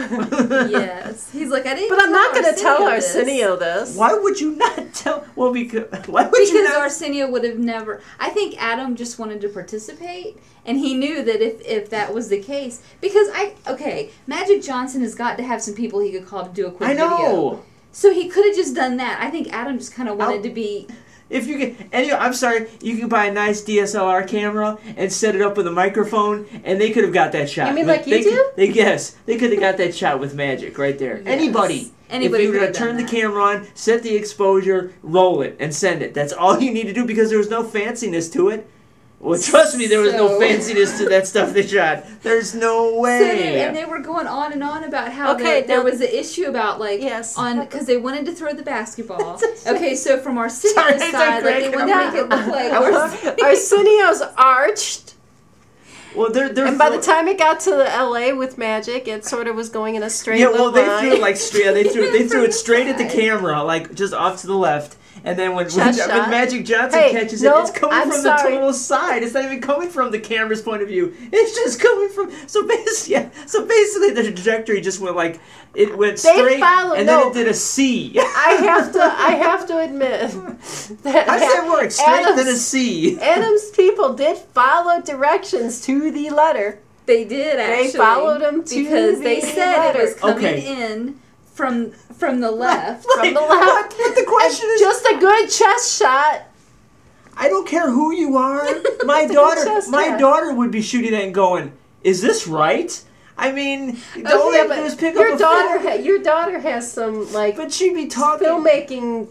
Yes, he's like, I didn't. But I'm not going to tell Arsenio this. Why would you not tell? Well, because Arsenio would have never. I think Adam just wanted to participate, and he knew that if that was the case, because Magic Johnson has got to have some people he could call to do a quick video. So he could have just done that. I think Adam just kind of wanted to be. If you can, I'm sorry, you can buy a nice DSLR camera and set it up with a microphone, and they could have got that shot. You mean like you do? They could have got that shot with Magic right there. Yes. Anybody if you were to turn the camera on, set the exposure, roll it, and send it. That's all you need to do because there was no fanciness to it. Well, trust me, there was no fanciness to that stuff they shot. There's no way. And they were going on and on about how there was an issue about because they wanted to throw the basketball. So from Arsenio's side, they wanted to make it look like Arsenio's arched. Well, and by the time it got to the LA with Magic, it sort of was going in a straight line. They threw it straight. They threw it straight at the camera, just off to the left. And then when Magic Johnson catches it, it's coming from the total side. It's not even coming from the camera's point of view. It's just coming from. So basically, the trajectory just went it went straight, and then it did a C. I have to admit that I said word straight then a C. Adam's people did follow directions to the letter. They did actually. They followed them because they said it was coming in. From the left. From the left. But the question is... Just a good chest shot. I don't care who you are. My daughter would be shooting that and going, "Is this right?" I mean, all they have to do is pick up a phone. Your daughter has some, But she'd be talking... Filmmaking...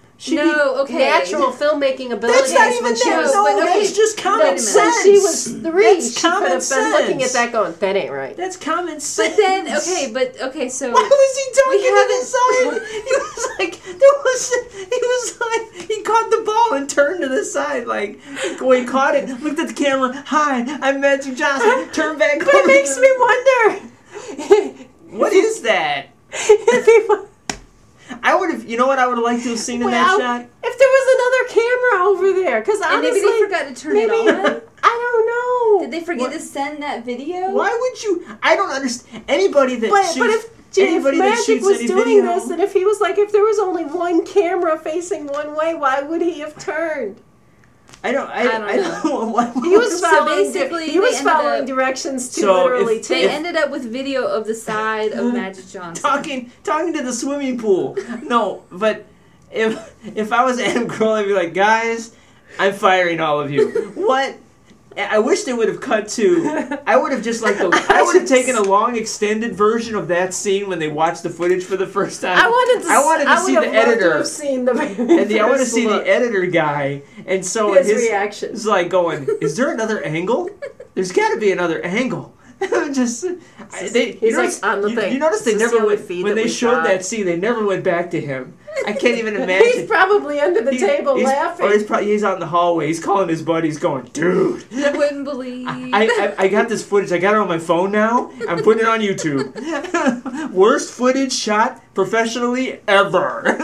Natural filmmaking abilities. That's not even that's just common sense. When she was 3, she could have been looking at that going, that ain't right. That's common sense. But then, so... Why was he talking to the side? He caught the ball and turned to the side, he caught it, looked at the camera, "Hi, I'm Magic Johnson," turned back. But it makes me wonder. What is that? I would have, what I would have liked to have seen in that shot? If there was another camera over there, because honestly... maybe they forgot to turn it on? I don't know. Did they forget to send that video? Why would you... I don't understand. Anybody that shoots... But if Magic was doing this, and if he was if there was only one camera facing one way, why would he have turned? I don't know. He was following directions to literally take. They ended up with video of the side of Magic Johnson. Talking to the swimming pool. No, but if I was Adam Carolla, I'd be like, "Guys, I'm firing all of you." What? I wish they would have cut to. I would have just I would have taken a long extended version of that scene when they watched the footage for the first time. I wanted to see the editor. I want to see the editor guy, and so his reaction is going, "Is there another angle? There's got to be another angle." He's on the thing. You notice they never went when they showed that scene. They never went back to him. I can't even imagine. He's probably under the table laughing. Or he's out in the hallway. He's calling his buddies, going, "Dude, I wouldn't believe. I got this footage. I got it on my phone now. I'm putting it on YouTube. Worst footage shot professionally ever."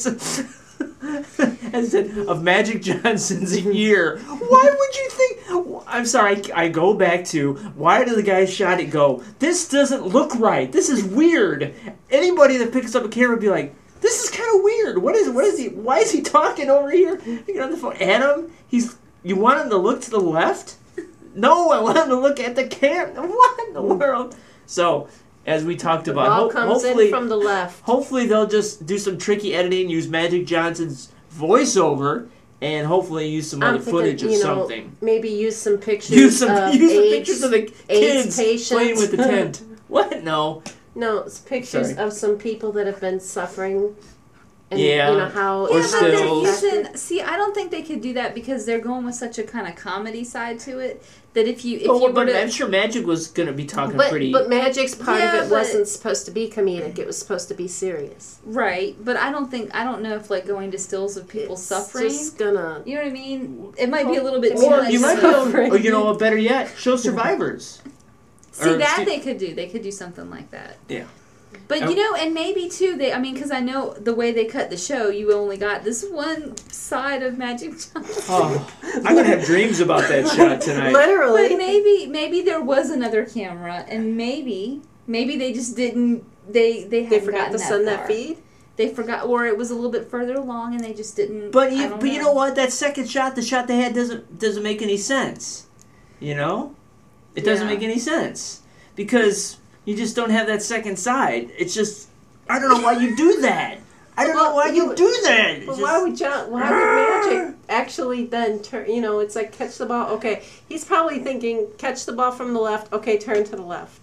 As I said, of Magic Johnson's year. Why would you think? I'm sorry. I go back to why did the guy shot it go? This doesn't look right. This is weird. Anybody that picks up a camera would be like, "This is kind of weird. What is he? Why is he talking over here?" You get on the phone. Adam, you want him to look to the left? No, I want him to look at the camera. What in the world? So, as we talked about, Ball comes hopefully in from the left. Hopefully they'll just do some tricky editing, use Magic Johnson's voiceover, and hopefully use some other footage of something. Maybe use some pictures. Use some pictures of the AIDS kids patients. playing with the tent. What? No. No, it's pictures Sorry. of some people that have been suffering. And Yeah. you know how Or Yeah, but they're stills. using. See, I don't think they could do that because they're going with such a kind of comedy side to it that if you But were to, I'm sure Magic was going to be talking But pretty... Magic's part Yeah, of it but- wasn't supposed to be comedic. It was supposed to be serious. right, but I don't know if like going to stills of people It's suffering. just gonna. You know what I mean? It might be a little bit Or too or much. you might Suffering. or you know what, better yet, show survivors. See or that see- they could do. They could do something like that. Yeah. But you know, and maybe too, because I know the way they cut the show, you only got this one side of Magic Johnson. Oh, I'm going to have dreams about that shot tonight. Literally. But maybe there was another camera, and maybe they just didn't. They They hadn't forgot gotten to send that far. feed? They forgot, or it was a little bit further along, and they just didn't. But I don't you know what? That second shot, the shot they had doesn't make any sense. You know, it doesn't Yeah. make any sense because you just don't have that second side. It's just I don't know why you do that. I don't know why you do that. It's But just- why would Magic actually then turn? You know, it's like catch the ball. Okay, he's probably thinking catch the ball from the left. Okay, turn to the left.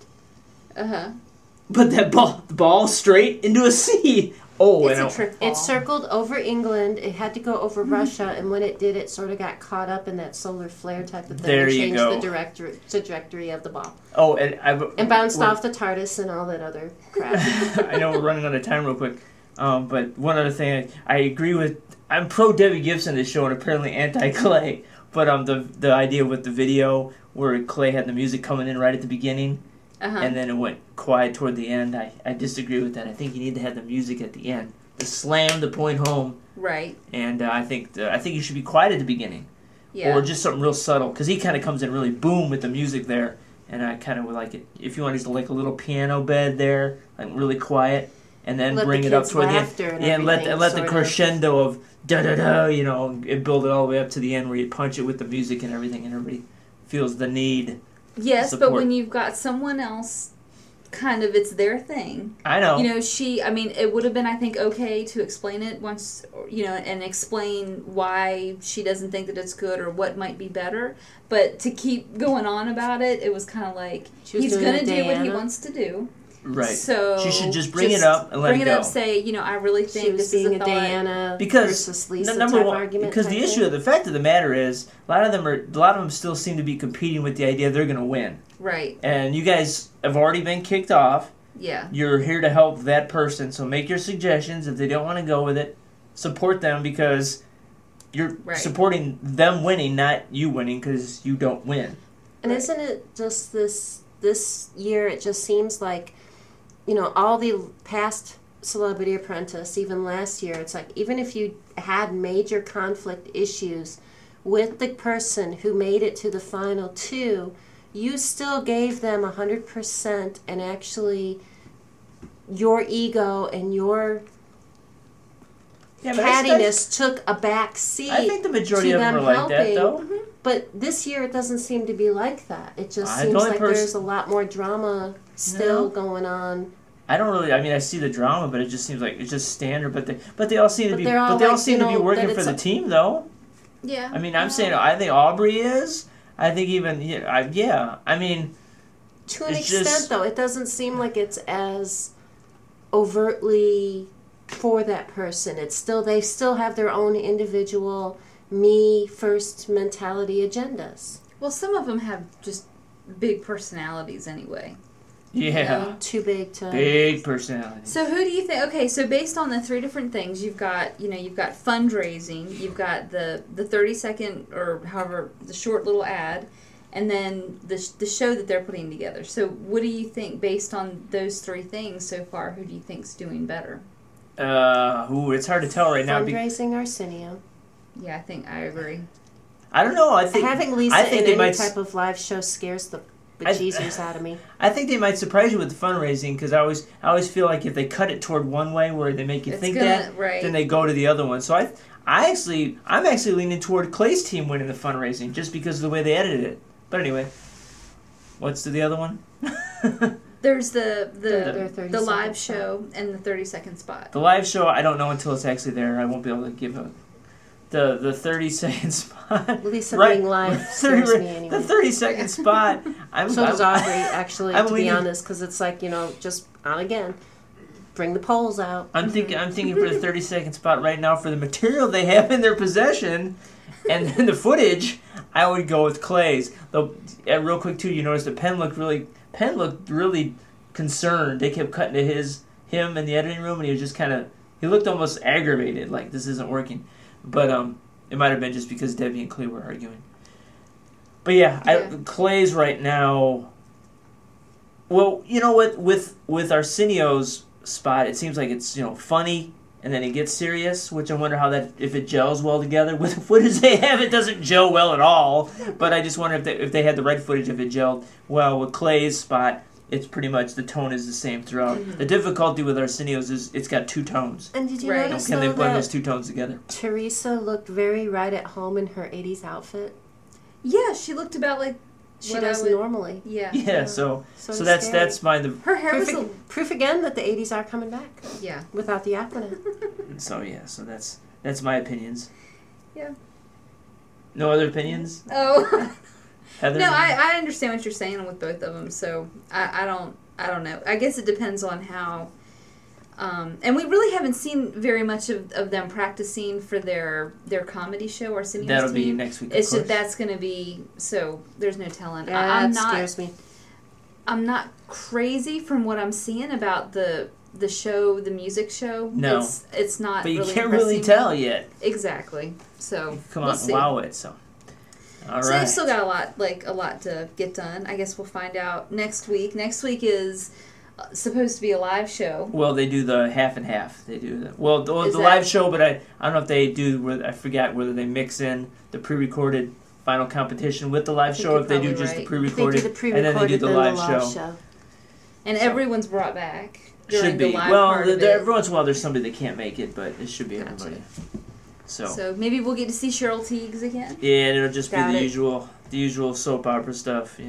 But that ball straight into a C. Oh, It's and a trick ball. It circled over England. It had to go over Russia, and when it did, it sort of got caught up in that solar flare type of thing. There and you changed go. the trajectory of the ball. Oh, and And bounced off the TARDIS and all that other crap. I know we're running out of time real quick, but one other thing I agree with. I'm pro Debbie Gibson this show and apparently anti Clay. But the idea with the video where Clay had the music coming in right at the beginning, and then it went quiet toward the end. I disagree with that. I think you need to have the music at the end to slam the point home. Right. And I think you should be quiet at the beginning, Yeah. or just something real subtle because he kind of comes in really boom with the music there. And I kind of would like it if you want to like a little piano bed there, like really quiet, and then Let bring the it up kids' toward the laughter end. and Yeah, and let everything the sort of- crescendo of da da da, you know, and build it all the way up to the end where you punch it with the music and everything, and everybody feels the need. Yes, but support. when you've got someone else, kind of it's their thing. I know. You know, it would have been, I think, okay to explain it once, you know, and explain why she doesn't think that it's good or what might be better. But to keep going on about it, it was kind of like, She was he's doing going to a do what he Diana. wants to do. Right. So she should just bring it up and let bring it it go. up, say, you know, I really She think was this is being a a thought. Diana Because versus Lisa number type one, argument. because the issue, the fact of the matter is, a lot of them still seem to be competing with the idea they're going to win. Right. And you guys have already been kicked off. Yeah. You're here to help that person, so make your suggestions. If they don't want to go with it, support them because you're Right. supporting them winning, not you winning because you don't win. And isn't it just this year? It just seems like, you know, all the past Celebrity Apprentice, even last year, it's like even if you had major conflict issues with the person who made it to the final two, you still gave them 100%, and actually your ego and your cattiness took a back seat. I think the majority to of them are them like that, helping. though. But this year it doesn't seem to be like that. It just The seems only like there's a lot more drama still going on. I don't really. I mean, I see the drama, but it just seems like it's just standard. But they all seem to But be. they're all But they all like, seem you to be know, working that for it's the a- team, though. Yeah. I mean, I'm saying I think Aubrey is. I think even yeah. I mean, To an It's extent, just- though, it doesn't seem like it's as overtly for that person. They still have their own individual me first mentality agendas. Well, some of them have just big personalities anyway. Yeah. Too big to. Big personality. So who do you think? Okay, so based on the three different things, you've got fundraising, you've got the 30-second or however the short little ad, and then the show that they're putting together. So what do you think based on those three things so far? Who do you think's doing better? It's hard to tell right now. Fundraising Arsenio. Yeah, I think I agree. I don't know. I think having Lisa I think in they any might type of live show scares the bejesus out of me. I think they might surprise you with the fundraising because I always feel like if they cut it toward one way where they make you think that, right. then they go to the other one. So I'm actually leaning toward Clay's team winning the fundraising just because of the way they edited it. But anyway, what's the other one? There's the 30-second live spot. show and the 30-second spot. The live show I don't know until it's actually there. I won't be able to give the 30-second spot. Lisa Right. being live scares me anyway. The 30-second spot. So does Aubrey, actually, I'm to be leaning- honest, because it's like, just on again. Bring the polls out. I'm thinking for the 30-second spot right now for the material they have in their possession and then the footage. I would go with Clay's. Though, real quick too, you notice that Penn looked really concerned. They kept cutting to him in the editing room, and he was just he looked almost aggravated, like this isn't working. But it might have been just because Debbie and Clay were arguing. But yeah. Clay's right now. Well, you know what? With Arsenio's spot, it seems like it's funny. And then it gets serious, which I wonder if it gels well together. With the footage they have, it doesn't gel well at all. But I just wonder if they had the right footage, if it gelled well. With Clay's spot, it's pretty much the tone is the same throughout. Mm-hmm. The difficulty with Arsenio's is it's got two tones. And did you Right. notice Can they though, blend that those two tones together? Teresa looked very right at home in her 80s outfit? Yeah, she looked about like She what does I would- normally. Yeah. Yeah, so it's that's scary. my Her hair was Proof again that the 80s are coming back yeah. without the acronym. so that's my opinions. Yeah. No other opinions, Oh. Heather? No, I understand what you're saying with both of them. So I don't know. I guess it depends on how. And we really haven't seen very much of them practicing for their comedy show or Arsenio's That'll be team. next week. It's of just course. that's going to be so. There's no telling. Yeah, I'm that not. scares me. I'm not crazy from what I'm seeing about the show, the music show. No. It's not. But you really can't really impressing tell me. yet. Exactly. So Come we'll on, see. wow it. So, all So right. they've still got a lot to get done. I guess we'll find out next week. Next week is supposed to be a live show. Well, they do the half and half. They do the Is the that- live show, but I don't know if they do. I forgot whether they mix in the pre-recorded final competition with the live think show. you're If they do probably just right. the They pre-recorded, do the pre-recorded, and then they do the live show. show. And So- everyone's brought back during Should the be. live Well, part of every it. once in a while there's somebody that can't make it, but it should be Gotcha. everybody. So So maybe we'll get to see Cheryl Teagues again. yeah, and it'll just Doubt be it. the usual soap opera stuff,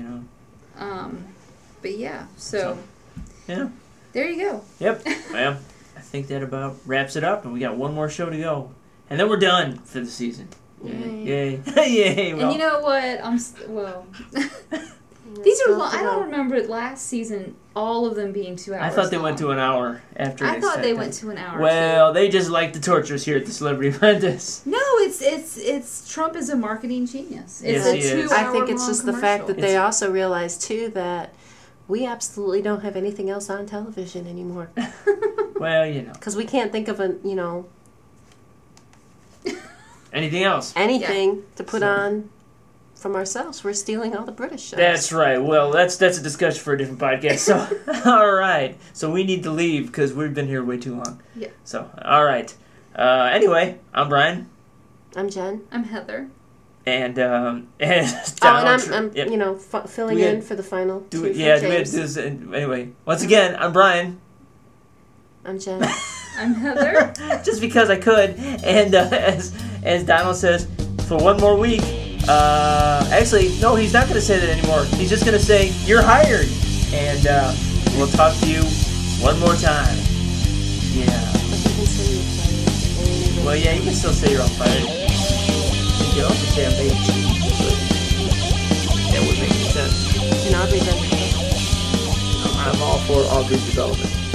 But yeah, so Yeah. there you go. Yep. Well, I think that about wraps it up, and we got one more show to go, and then we're done for the season. Yay! Yay! Well, And you know what? Well, these are Still long. to I go. don't remember last season all of them being 2 hours. I thought they went long. to an hour after. I thought they set went them. to an hour. Well, they just like to torture us here at the Celebrity Apprentice. No, it's Trump is a marketing genius. It's Yes, he a is. 2 hour I think it's just the fact that they It's- also realize too that we absolutely don't have anything else on television anymore Well, you know, because we can't think of anything else? anything to put So- on from ourselves. We're stealing all the British shows. That's right. Well, that's a discussion for a different podcast. So, all right. So we need to leave because we've been here way too long. Yeah. So, all right. Anyway, I'm Brian, I'm Jen. I'm Heather. and Oh, Donald and I'm Yep. filling We had- in for the final Do two it. for Yeah. Do it. James. This, anyway, once again, I'm Brian. I'm Jen. I'm Heather. Just because I could, and as Donald says, for one more week. Actually, no, he's not going to say that anymore. He's just going to say, you're hired. And we'll talk to you one more time. Yeah. But you can say you're fired. Well, yeah, you can still say you're on fire. You can also say I'm baked. That would make sense. And Audrey then. I'm all for Audrey's development.